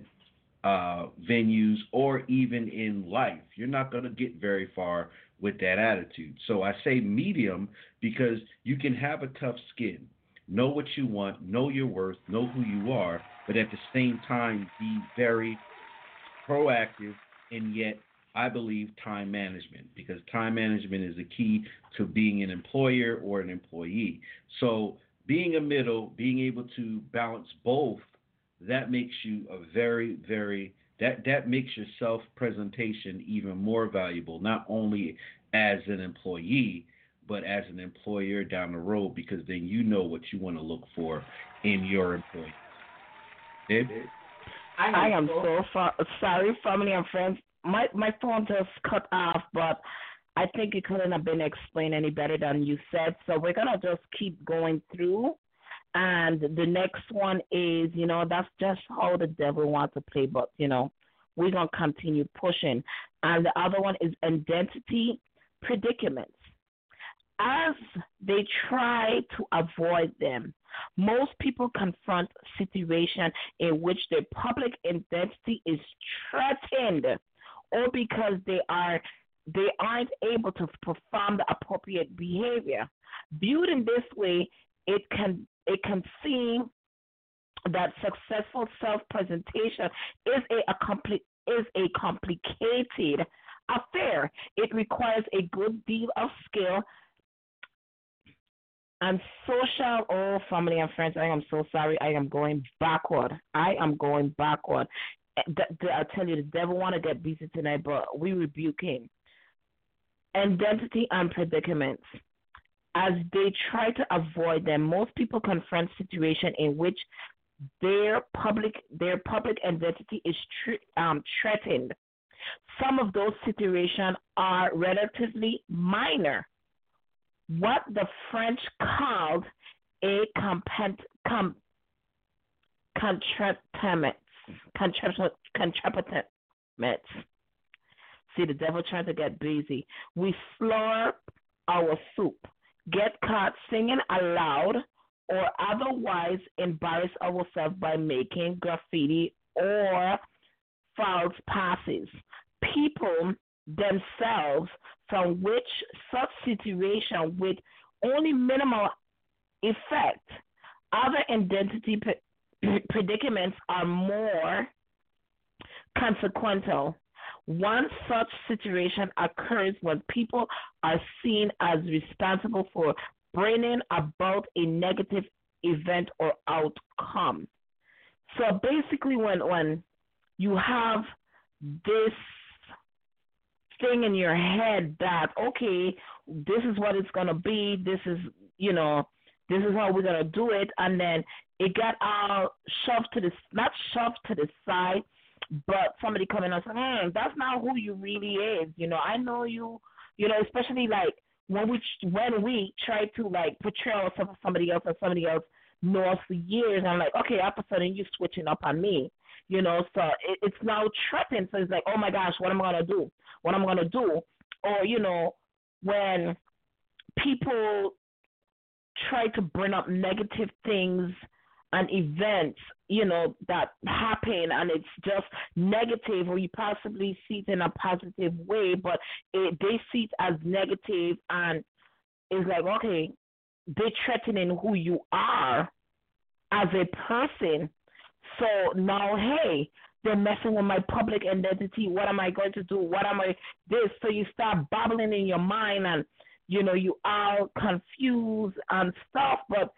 Speaker 1: venues or even in life. You're not going to get very far with that attitude. So I say medium because you can have a tough skin, know what you want, know your worth, know who you are, but at the same time be very proactive and yet I believe time management, because time management is the key to being an employer or an employee. So being a middle, being able to balance both, that makes you a very, very, that makes your self-presentation even more valuable, not only as an employee, but as an employer down the road, because then you know what you want to look for in your employee. Dave?
Speaker 5: I am so sorry, family and friends. My phone just cut off, but I think it couldn't have been explained any better than you said. So we're going to just keep going through. And the next one is, that's just how the devil wants to play, but, we're going to continue pushing. And the other one is identity predicaments. As they try to avoid them, most people confront situations in which their public identity is threatened, or because they aren't able to perform the appropriate behavior. Viewed in this way, it can seem that successful self-presentation is a complicated affair. It requires a good deal of skill and social. Family and friends, I am so sorry. I am going backward. I tell you, the devil want to get busy tonight, but we rebuke him. Identity and predicaments. As they try to avoid them, most people confront situations in which their public identity is threatened. Some of those situations are relatively minor. What the French called a contraptement. See, the devil trying to get busy. We slurp our soup, get caught singing aloud, or otherwise embarrass ourselves by making graffiti or false passes. People themselves from which such situation with only minimal effect. Other identity predicaments are more consequential. One such situation occurs when people are seen as responsible for bringing about a negative event or outcome. So basically when you have this thing in your head that, okay, this is what it's going to be. This is, this is how we're going to do it. And then it got all shoved to the, not shoved to the side, but somebody coming and saying, that's not who you really is. I know you, especially like when we try to like portray ourselves as somebody else and somebody else know us for years. I'm like, okay, all of a sudden you're switching up on me. So it's now threatened. So it's like, oh my gosh, what am I going to do? What am I going to do? Or, when people try to bring up negative things and events, that happen and it's just negative, or you possibly see it in a positive way, but they see it as negative, and it's like, okay, they're threatening who you are as a person. So now, hey, they're messing with my public identity. What am I going to do? What am I this? So you start babbling in your mind, and you are confused and stuff. But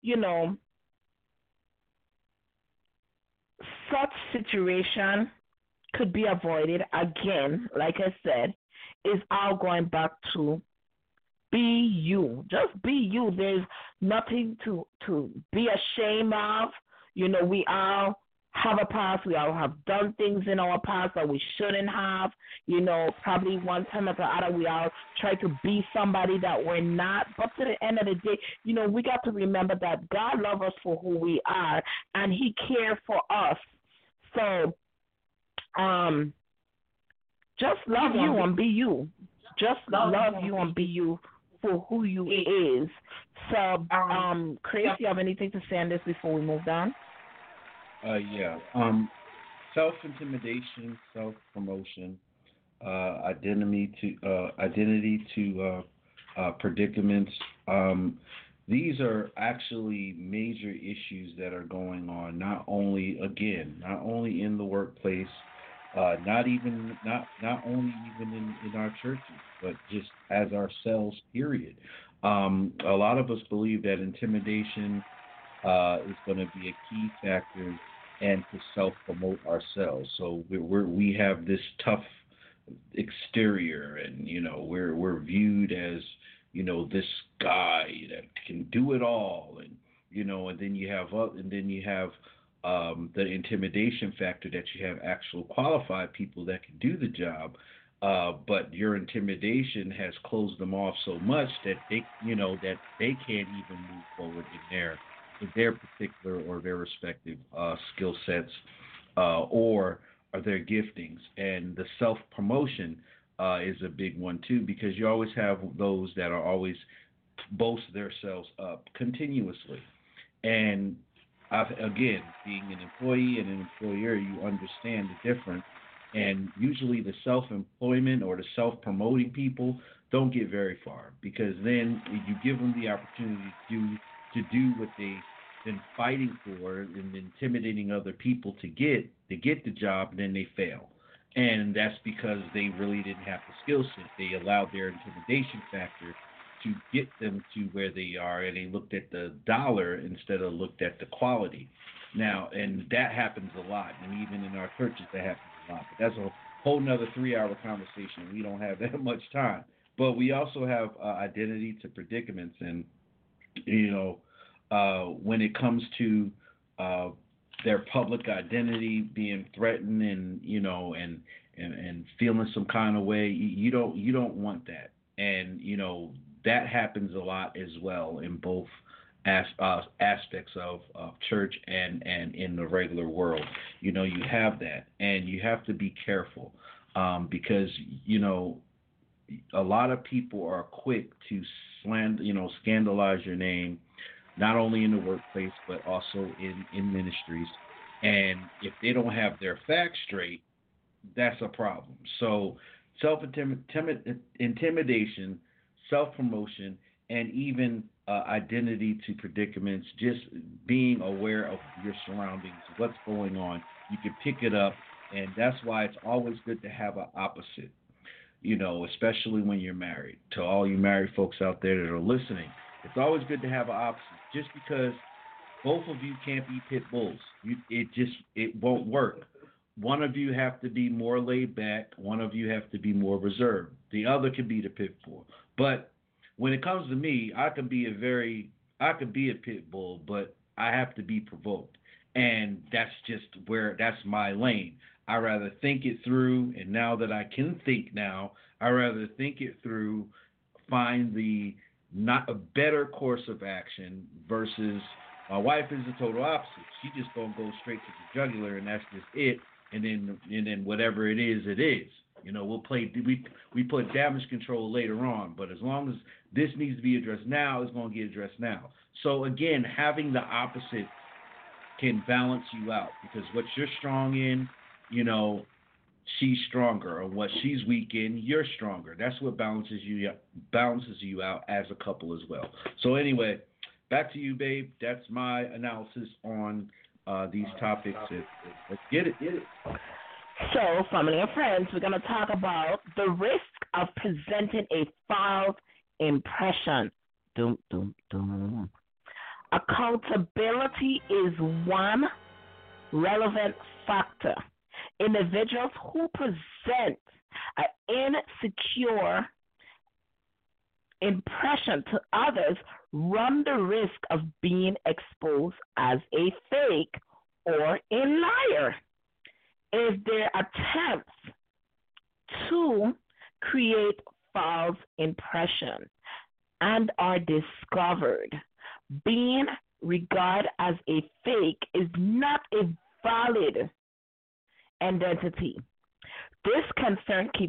Speaker 5: such situation could be avoided. Again, like I said, is all going back to be you. Just be you. There's nothing to be ashamed of. We all have a past. We all have done things in our past that we shouldn't have. Probably one time or the other we all try to be somebody that we're not. But to the end of the day, we got to remember that God loves us for who we are, and He cares for us. So, just love you and be you. Just love you and be you for who you is. So, Chris, you have anything to say on this before we move on?
Speaker 1: Yeah. Self-intimidation, self-promotion, identity to predicaments. These are actually major issues that are going on. Not only in the workplace, not only even in our churches, but just as ourselves. Period. A lot of us believe that intimidation is going to be a key factor and to self-promote ourselves. So we have this tough exterior, and we're viewed as this guy that can do it all, and and then you have the intimidation factor that you have actual qualified people that can do the job, but your intimidation has closed them off so much that they can't even move forward in their particular or their respective skill sets or their giftings. And the self-promotion is a big one too, because you always have those that are always boast themselves up continuously. And again, being an employee and an employer, you understand the difference. And usually the self-employment or the self-promoting people don't get very far, because then you give them the opportunity to do what they've been fighting for and intimidating other people to get the job, and then they fail. And that's because they really didn't have the skill set. They allowed their intimidation factor to get them to where they are, and they looked at the dollar instead of looked at the quality. Now, and that happens a lot, and even in our churches that happens a lot. But that's a whole nother 3-hour conversation. We don't have that much time. But we also have identity to predicaments, and when it comes to their public identity being threatened, and and feeling some kind of way, you don't want that. And that happens a lot as well in both aspects of church and in the regular world. You have that, and you have to be careful because a lot of people are quick to scandalize your name, not only in the workplace but also in ministries. And if they don't have their facts straight, that's a problem. So intimidation, self-promotion, and even identity to predicaments, just being aware of your surroundings, what's going on. You can pick it up, and that's why it's always good to have an opposite, especially when you're married. To all you married folks out there that are listening, it's always good to have an opposite. Just because both of you can't be pit bulls, it won't work. one of you have to be more laid back. One of you have to be more reserved. The other can be the pit bull. But when it comes to me, I could be a pit bull, but I have to be provoked. And that's that's my lane. I rather think it through, and now that I can think now, I rather think it through, find not a better course of action versus my wife is the total opposite. She just gonna go straight to the jugular, and that's just it. And then whatever it is, it is. We put damage control later on, but as long as this needs to be addressed now, it's gonna get addressed now. So again, having the opposite can balance you out, because what you're strong in, she's stronger, or what she's weak in, you're stronger. That's what balances you out as a couple as well. So anyway, back to you, babe. That's my analysis on these topics. Let's get it.
Speaker 5: So, family and friends, we're going to talk about the risk of presenting a false impression. Dum, dum, dum. Accountability is one relevant factor. Individuals who present an insecure impression to others run the risk of being exposed as a fake or a liar. If their attempts to create false impression and are discovered, being regarded as a fake is not a valid identity. This concern keeps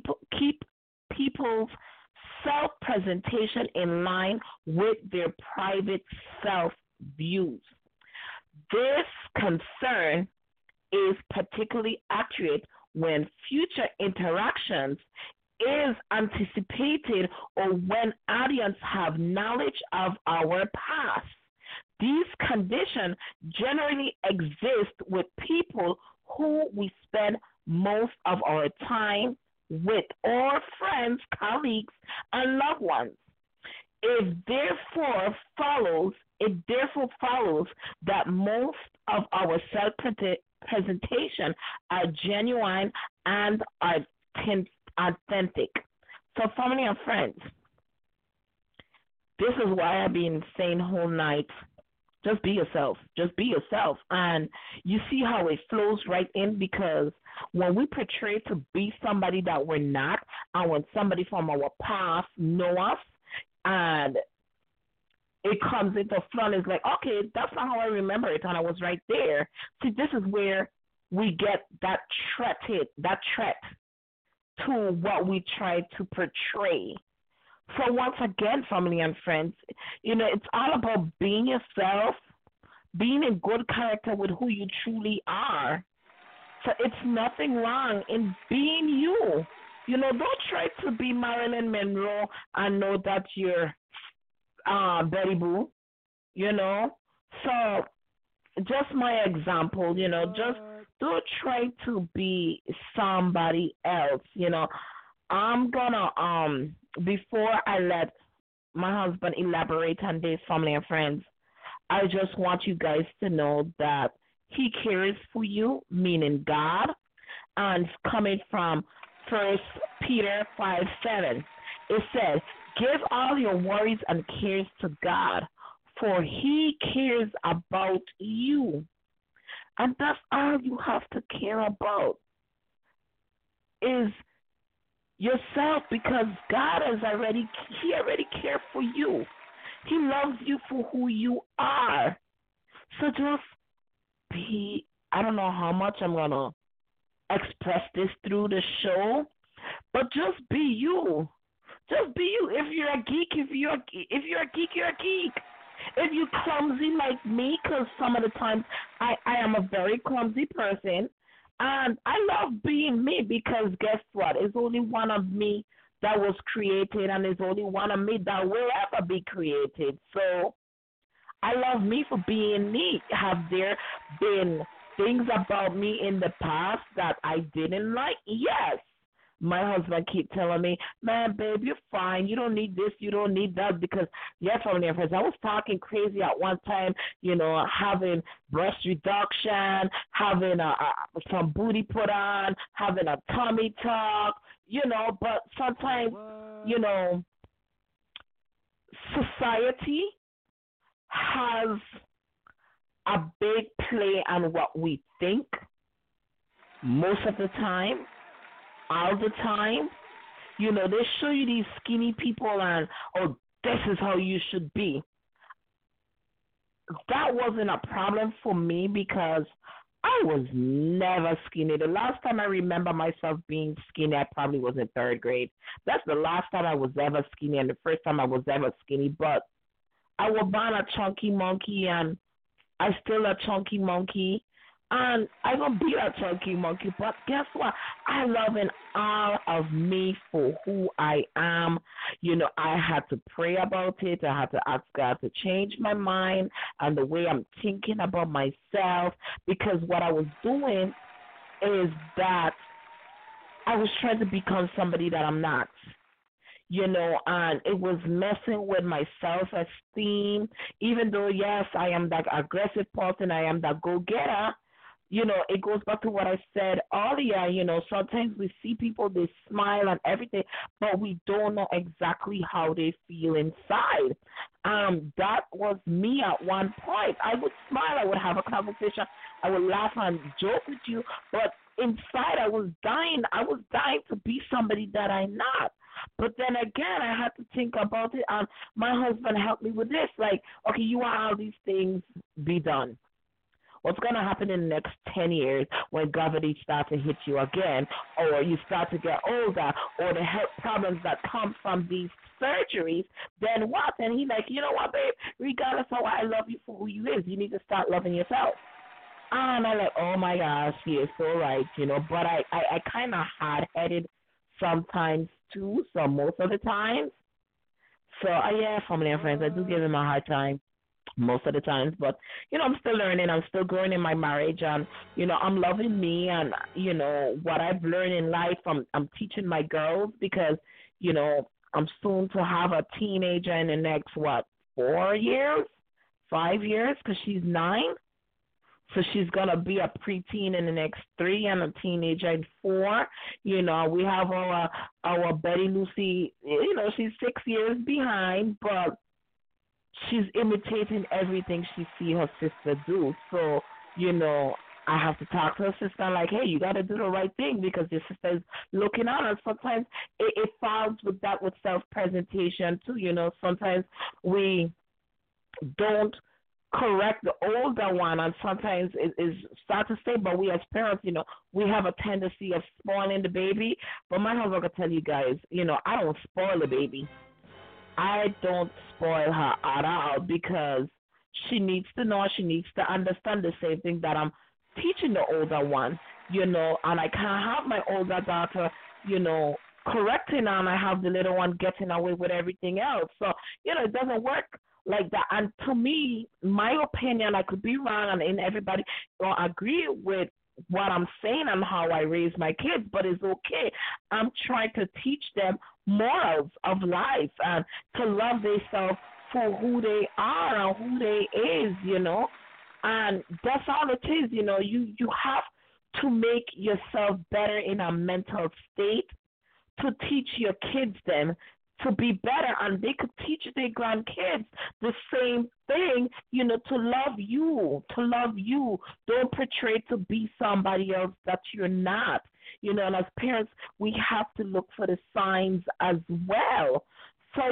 Speaker 5: people's self-presentation in line with their private self-views. This concern is particularly accurate when future interactions is anticipated or when audience have knowledge of our past. These conditions generally exist with people who we spend most of our time with, or friends, colleagues, and loved ones. It therefore follows that most of our self-presentation are genuine and authentic. So, family and friends, this is why I've been saying whole night, just be yourself. Just be yourself. And you see how it flows right in, because when we portray to be somebody that we're not, and when somebody from our past know us, and it comes into flow, it's like, okay, that's not how I remember it, and I was right there. See, this is where we get that threat to what we try to portray. So once again, family and friends, it's all about being yourself, being in good character with who you truly are. So it's nothing wrong in being you. Don't try to be Marilyn Monroe and know that you're Betty Boo, So just my example, just don't try to be somebody else, I'm gonna before I let my husband elaborate on this, family and friends, I just want you guys to know that he cares for you, meaning God, and coming from 1 Peter 5:7. It says, "Give all your worries and cares to God, for He cares about you." And that's all you have to care about is yourself, because God has already cared for you. He loves you for who you are. So just be, I don't know how much I'm going to express this through the show, but just be you. Just be you. If you're a geek, if you're a geek, you're a geek. If you're clumsy like me, because some of the times I am a very clumsy person, and I love being me, because guess what? It's only one of me that was created, and there's only one of me that will ever be created. So I love me for being me. Have there been things about me in the past that I didn't like? Yes. my husband keep telling me, man, babe, you're fine. You don't need this. You don't need that. Because, yes, family and friends, I was talking crazy at one time, having breast reduction, having some booty put on, having a tummy tuck, but sometimes, society has a big play on what we think most of the time, all the time. They show you these skinny people and, oh, this is how you should be. That wasn't a problem for me because I was never skinny. The last time I remember myself being skinny, I probably was in third grade. That's the last time I was ever skinny and the first time I was ever skinny. But I was born a chunky monkey and I still a chunky monkey. And I gonna be a chunky monkey, but guess what? I love in all of me for who I am. I had to pray about it. I had to ask God to change my mind and the way I'm thinking about myself, because what I was doing is that I was trying to become somebody that I'm not. And it was messing with my self-esteem. Even though, yes, I am that aggressive person, I am that go-getter. It goes back to what I said earlier. Sometimes we see people, they smile and everything, but we don't know exactly how they feel inside. That was me at one point. I would smile, I would have a conversation, I would laugh and joke with you, but inside I was dying. I was dying to be somebody that I'm not. But then again, I had to think about it, and my husband helped me with this. Like, okay, you want all these things be done. What's going to happen in the next 10 years when gravity starts to hit you again, or you start to get older, or the health problems that come from these surgeries, then what? And he's like, you know what, babe, regardless of what I love you for who you is, you need to start loving yourself. And I'm like, oh, my gosh, he is so right, But I kind of hard-headed sometimes, too, so most of the time. So, yeah, family and friends, I do give him a hard time most of the times, but I'm still learning. I'm still growing in my marriage, and I'm loving me, and what I've learned in life. I'm teaching my girls, because I'm soon to have a teenager in the next 5 years, because she's 9. So she's gonna be a preteen in the next 3 and a teenager in 4. We have our Betty Lucy. She's 6 years behind, but she's imitating everything she see her sister do. So, I have to talk to her sister like, hey, you got to do the right thing because your sister is looking on us. Sometimes it falls with that with self-presentation too. Sometimes we don't correct the older one, and sometimes it is sad to say, but we as parents, we have a tendency of spoiling the baby. But my husband can tell you guys, I don't spoil the baby. I don't spoil her at all, because she needs to know, she needs to understand the same thing that I'm teaching the older one, and I can't have my older daughter, correcting her, and I have the little one getting away with everything else. So, it doesn't work like that. And to me, my opinion, I could be wrong, and everybody don't agree with what I'm saying and how I raise my kids, but it's okay. I'm trying to teach them morals of life and to love themselves for who they are and who they is, and that's all it is. You have to make yourself better in a mental state to teach your kids them to be better, and they could teach their grandkids the same thing, to love you, Don't portray to be somebody else that you're not, and as parents, we have to look for the signs as well. So,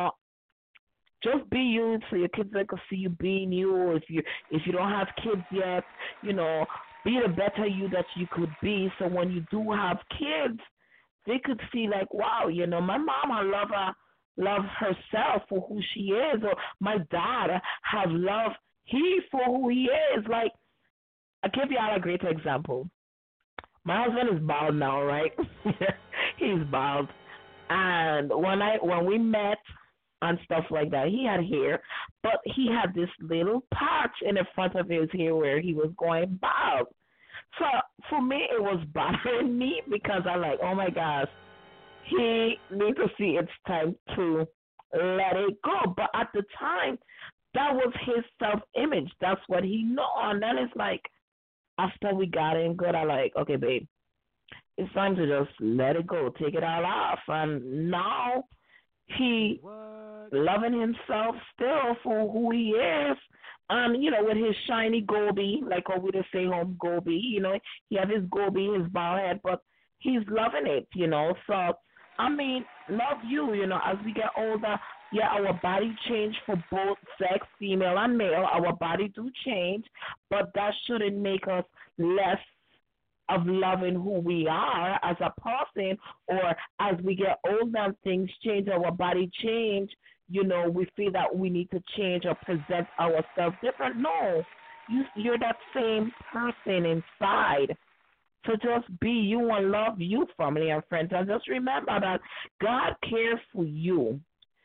Speaker 5: just be you so your kids can see you being you. If you don't have kids yet, be the better you that you could be. So when you do have kids, they could see like, wow, my mom, I love herself for who she is, or my dad have loved he for who he is. Like, I'll give you all a great example. My husband is bald now, right? He's bald. And when we met and stuff like that, he had hair, but he had this little patch in the front of his hair where he was going bald. So for me, it was bothering me because I'm like, oh my gosh, he needs to see it's time to let it go. But at the time, that was his self-image. That's what he knew. And then it's like, after we got in good, I like, okay, babe, it's time to just let it go, take it all off. And now he loving himself still for who he is. With his shiny goby, like how we just say home goby, he have his goby, his bald head, but he's loving it, So, love you, as we get older, yeah, our body change for both sex, female and male. Our body do change, but that shouldn't make us less of loving who we are as a person, or as we get older and things change, our body change, we feel that we need to change or present ourselves different. No, you're that same person inside. So just be you and love you, family and friends. And just remember that God cares for you.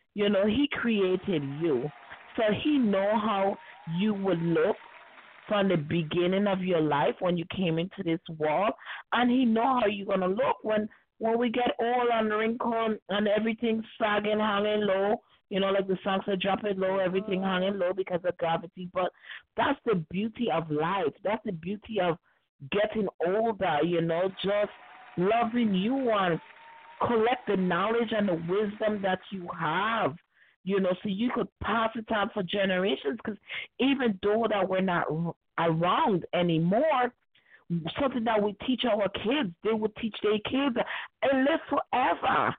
Speaker 5: He created you. So he know how you would look from the beginning of your life when you came into this world. And he know how you're going to look when we get old and wrinkled and everything sagging, hanging low. Like the song said, drop it low, everything hanging low because of gravity. But that's the beauty of life. That's the beauty of getting older, just loving you and collect the knowledge and the wisdom that you have, so you could pass it on for generations. Because even though that we're not around anymore, something that we teach our kids, they would teach their kids and live forever.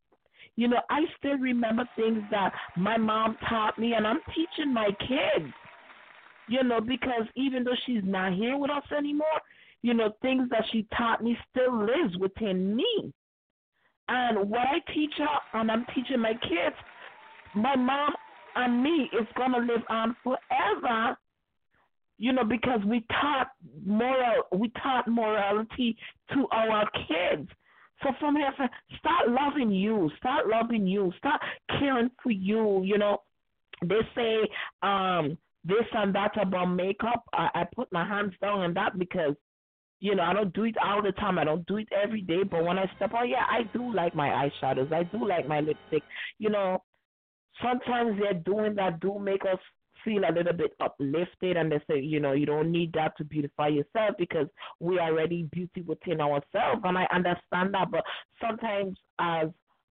Speaker 5: I still remember things that my mom taught me, and I'm teaching my kids, because even though she's not here with us anymore, things that she taught me still lives within me. And what I teach her, and I'm teaching my kids, my mom and me is going to live on forever, because we taught morality to our kids. So from here, start loving you. Start loving you. Start caring for you. They say this and that about makeup. I put my hands down on that because, I don't do it all the time. I don't do it every day. But when I step out, yeah, I do like my eyeshadows. I do like my lipstick. Sometimes they're doing that do make us feel a little bit uplifted, and they say, you don't need that to beautify yourself because we are already beauty within ourselves, and I understand that. But sometimes as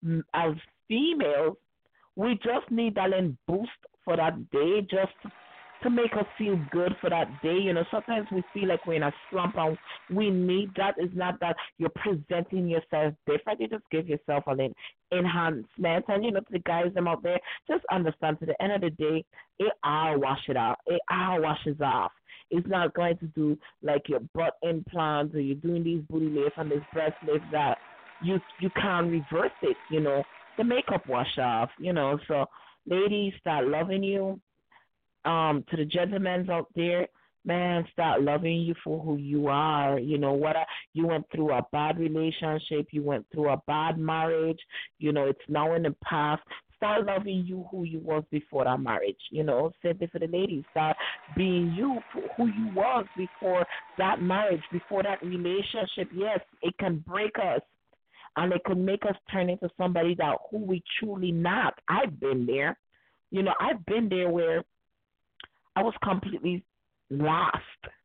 Speaker 5: females, we just need that little boost for that day, just to make us feel good for that day. Sometimes we feel like we're in a slump and we need that. It's not that you're presenting yourself different. You just give yourself an enhancement. And, to the guys them out there, just understand to the end of the day, it all washes out. It all washes off. It's not going to do like your butt implants or you're doing these booty lifts and this breast lift that you can't reverse it, The makeup wash off, So, ladies, start loving you. To the gentlemen out there, man, start loving you for who you are. You went through a bad relationship, you went through a bad marriage, it's now in the past. Start loving you who you was before that marriage. Same thing for the ladies. Start being you for who you was before that marriage, before that relationship. Yes, it can break us. And it can make us turn into somebody that who we truly not. I've been there. I've been there where I was completely lost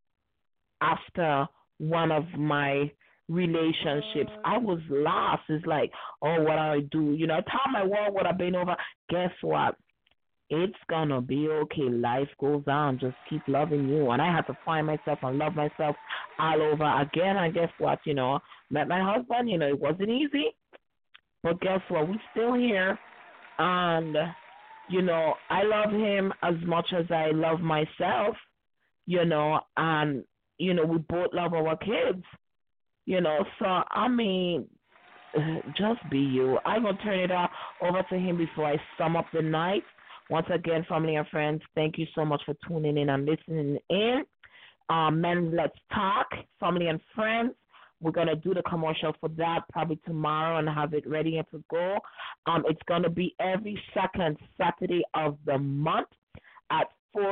Speaker 5: after one of my relationships. I was lost. It's like, oh, what do I do? I told my world what I've been over. Guess what? It's going to be okay. Life goes on. Just keep loving you. And I had to find myself and love myself all over again. And guess what? Met my husband. It wasn't easy. But guess what? We're still here. And I love him as much as I love myself, and, we both love our kids, so, just be you. I'm going to turn it over to him before I sum up the night. Once again, family and friends, thank you so much for tuning in and listening in. Men, let's talk, family and friends. We're going to do the commercial for that probably tomorrow and have it ready and to go. It's going to be every second Saturday of the month at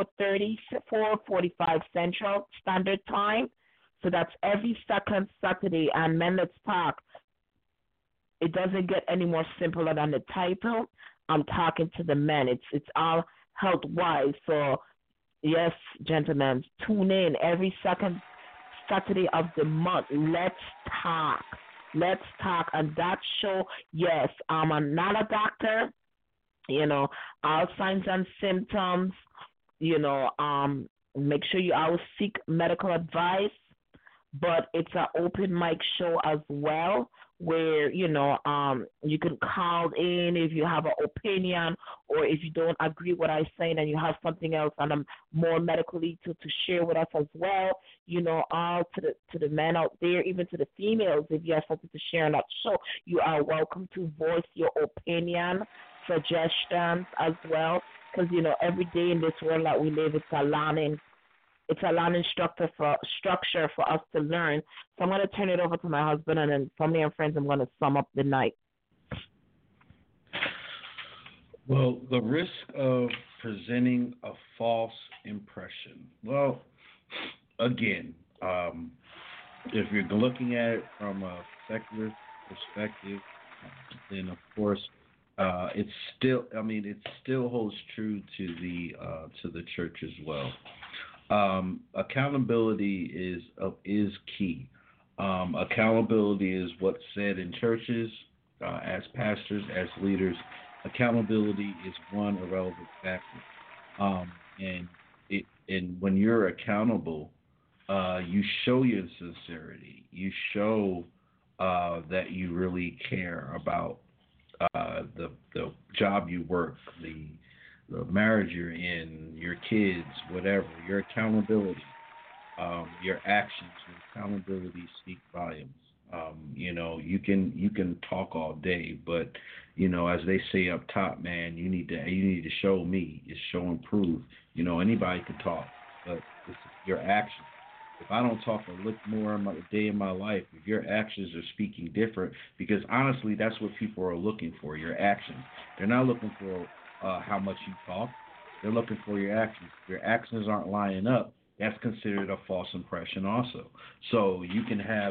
Speaker 5: 4:45 Central Standard Time. So that's every second Saturday. And Men, let's talk. It doesn't get any more simpler than the title. I'm talking to the men. It's all health wise. So yes, gentlemen, tune in every second Saturday of the month. Let's talk. Let's talk. And that show, yes, I'm not a doctor. All signs and symptoms. Make sure you always seek medical advice. But it's an open mic show as well, where you can call in if you have an opinion or if you don't agree with what I'm saying and you have something else and I'm more medically to share with us as well. All to the men out there, even to the females, if you have something to share on that show, you are welcome to voice your opinion, suggestions as well, because every day in this world that we live, it's a learning structure for us to learn. So I'm going to turn it over to my husband, and then family and friends, I'm going to sum up the night.
Speaker 1: Well, the risk of presenting a false impression. Well, again, if you're looking at it from a secular perspective, then of course it still holds true to the church as well. Accountability is key. Accountability is what's said in churches, as pastors, as leaders. Accountability is one irrelevant factor. And when you're accountable, you show your sincerity. You show that you really care about the job you work, the marriage you're in, your kids, whatever, your accountability, your actions, your accountability speak volumes. You can talk all day, but as they say up top, man, you need to show me. It's show and prove. Anybody can talk, but it's your actions. If I don't talk a little more a day in my life, if your actions are speaking different, because honestly, that's what people are looking for, your actions. They're not looking for how much you talk. They're looking for your actions. If your actions aren't lining up, that's considered a false impression also. So you can have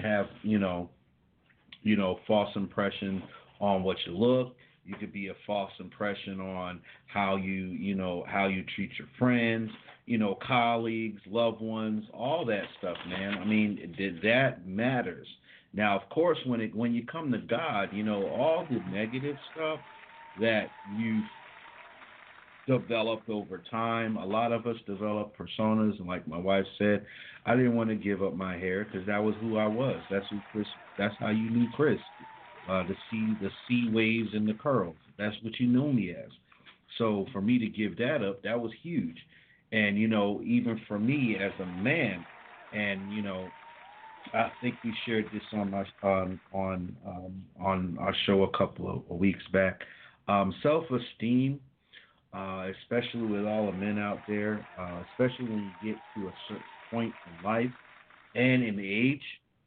Speaker 1: false impression on what you look. You could be a false impression on how you treat your friends, colleagues, loved ones, all that stuff, man. I mean, that matters. Now, of course, when you come to God, all the negative stuff that you've developed over time. A lot of us develop personas, and like my wife said, I didn't want to give up my hair because that was who I was. That's how you knew Chris. The sea waves and the curls. That's what you knew me as. So for me to give that up, that was huge. And even for me as a man, and I think we shared this on our show a couple of weeks back. Self-esteem, especially with all the men out there, especially when you get to a certain point in life and in age.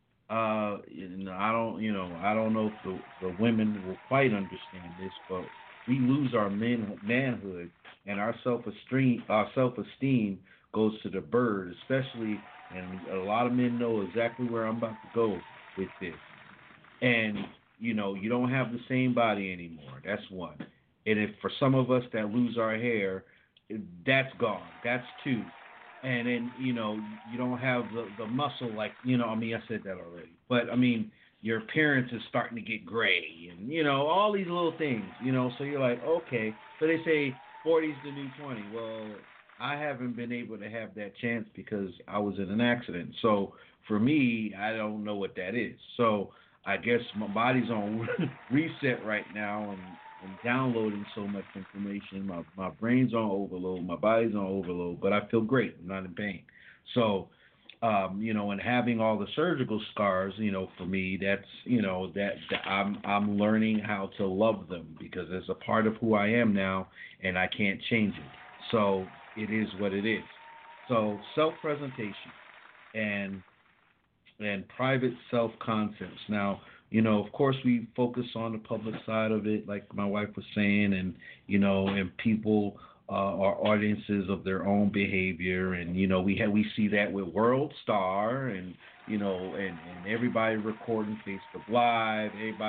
Speaker 1: I don't know if the women will quite understand this, but we lose our manhood, and our self-esteem goes to the bird, especially. And a lot of men know exactly where I'm about to go with this. And you don't have the same body anymore. That's one. And if for some of us that lose our hair, that's gone. That's two. And then, you don't have the muscle like, I said that already. But, your appearance is starting to get gray and, all these little things, So you're like, okay. So they say 40's the new 20. Well, I haven't been able to have that chance because I was in an accident. So for me, I don't know what that is. So I guess my body's on reset right now and downloading so much information. My brain's on overload. My body's on overload, but I feel great. I'm not in pain. So, and having all the surgical scars, for me, that's, that I'm learning how to love them because it's a part of who I am now, and I can't change it. So it is what it is. So self-presentation and private self-concepts. Now, of course, we focus on the public side of it, like my wife was saying, and and people are audiences of their own behavior, and we see that with World Star, and and everybody recording Facebook Live, everybody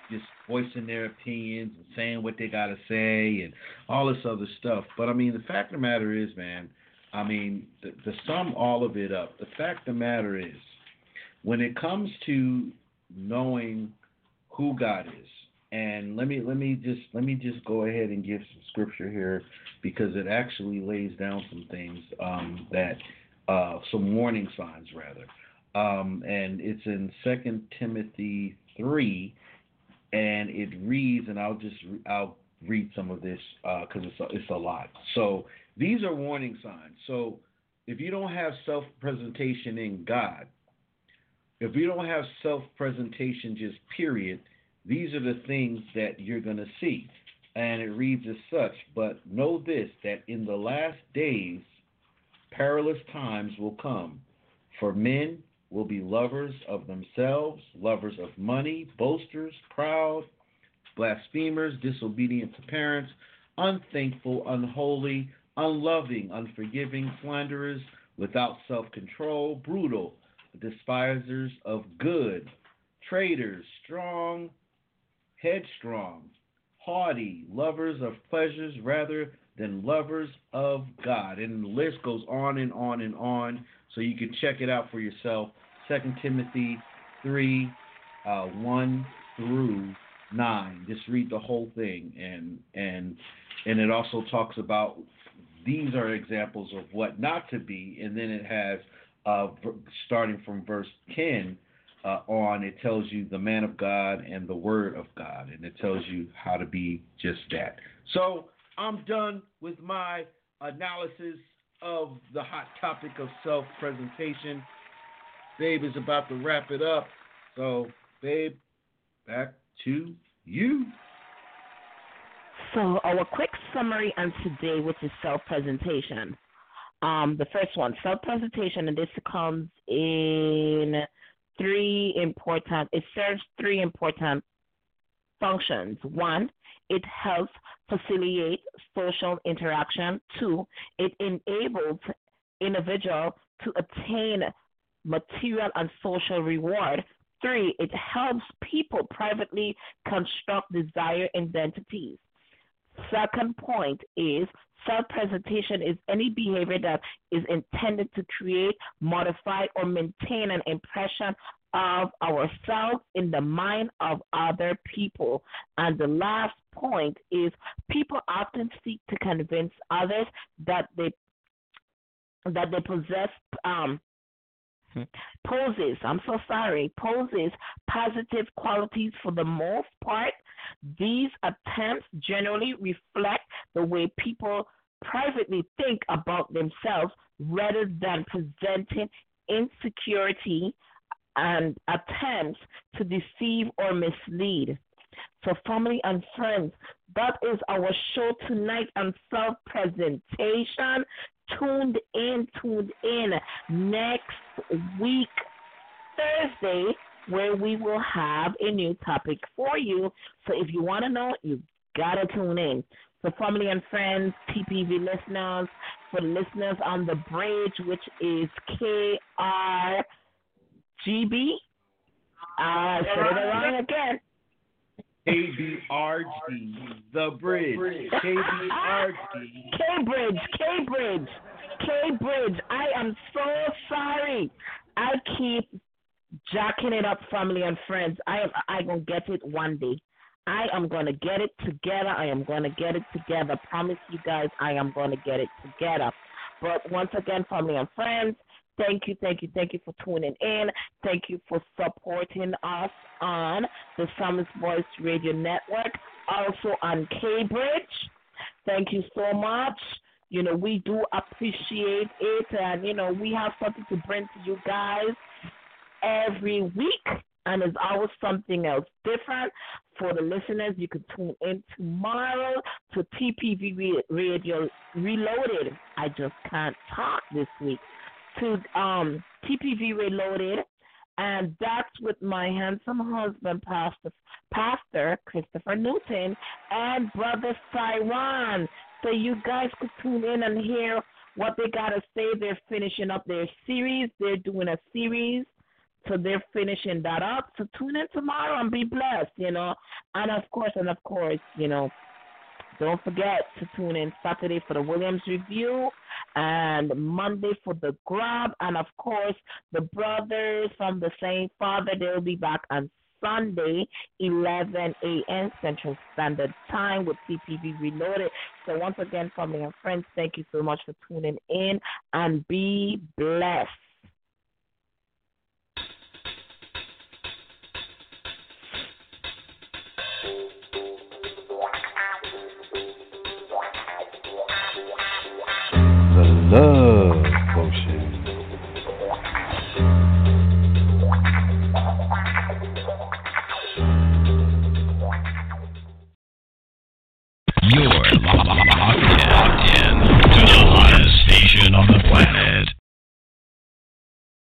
Speaker 1: just voicing their opinions and saying what they got to say and all this other stuff. But, I mean, the fact of the matter is, man, I mean, to sum all of it up, the fact of the matter is, when it comes to knowing who God is, and let me just go ahead and give some scripture here, because it actually lays down some things that some warning signs rather, and it's in 2 Timothy 3, and it reads, and I'll read some of this because it's a lot. So these are warning signs. So if you don't have self-presentation in God, if you don't have self-presentation just period, these are the things that you're going to see. And it reads as such, but know this, that in the last days perilous times will come, for men will be lovers of themselves, lovers of money, boasters, proud, blasphemers, disobedient to parents, unthankful, unholy, unloving, unforgiving, slanderers, without self-control, brutal, despisers of good, traitors, strong, headstrong, haughty, lovers of pleasures rather than lovers of God. And the list goes on and on and on, so you can check it out for yourself. 2 Timothy 3, 1 through 9. Just read the whole thing, and it also talks about these are examples of what not to be, and then it has starting from verse 10 on, it tells you the man of God and the word of God, and it tells you how to be just that. So I'm done with my analysis of the hot topic of self-presentation. Babe is about to wrap it up. So, babe, back to you.
Speaker 5: So our quick summary on today, which is self-presentation. The first one, self-presentation, and this comes in it serves three important functions. One, it helps facilitate social interaction. Two, it enables individual to attain material and social reward. Three, it helps people privately construct desired identities. Second point is self-presentation is any behavior that is intended to create, modify, or maintain an impression of ourselves in the mind of other people. And the last point is people often seek to convince others that they possess poses positive qualities. For the most part, these attempts generally reflect the way people privately think about themselves rather than presenting insecurity and attempts to deceive or mislead. So, family and friends, that is our show tonight on self-presentation. Tuned in next week, Thursday, where we will have a new topic for you. So if you want to know, you got to tune in. So family and friends, TPV listeners, for listeners on the bridge, which is KRGB, said it wrong again.
Speaker 1: KBRG, the bridge. KBRG.
Speaker 5: K-Bridge. I am so sorry. I keep jacking it up, family and friends. I gonna get it one day. I am gonna get it together. Promise you guys, I am gonna get it together. But once again, family and friends, thank you for tuning in. Thank you for supporting us on the Psalmist Voice Radio Network, also on K-Bridge. Thank you so much. You know, we do appreciate it, and, you know, we have something to bring to you guys every week, and there's always something else different. For the listeners, you can tune in tomorrow to TPV Radio Reloaded. I just can't talk this week. To TPV Reloaded, and that's with my handsome husband, Pastor Christopher Newton, and Brother Cyron. So you guys could tune in and hear what they got to say. They're finishing up their series. They're doing a series So they're finishing that up. So tune in tomorrow and be blessed, And of course, don't forget to tune in Saturday for the Williams Review and Monday for the Grab. And, of course, the brothers from the same father, they'll be back on Sunday, 11 a.m. Central Standard Time with CPV Reloaded. So once again, family and friends, thank you so much for tuning in and be blessed.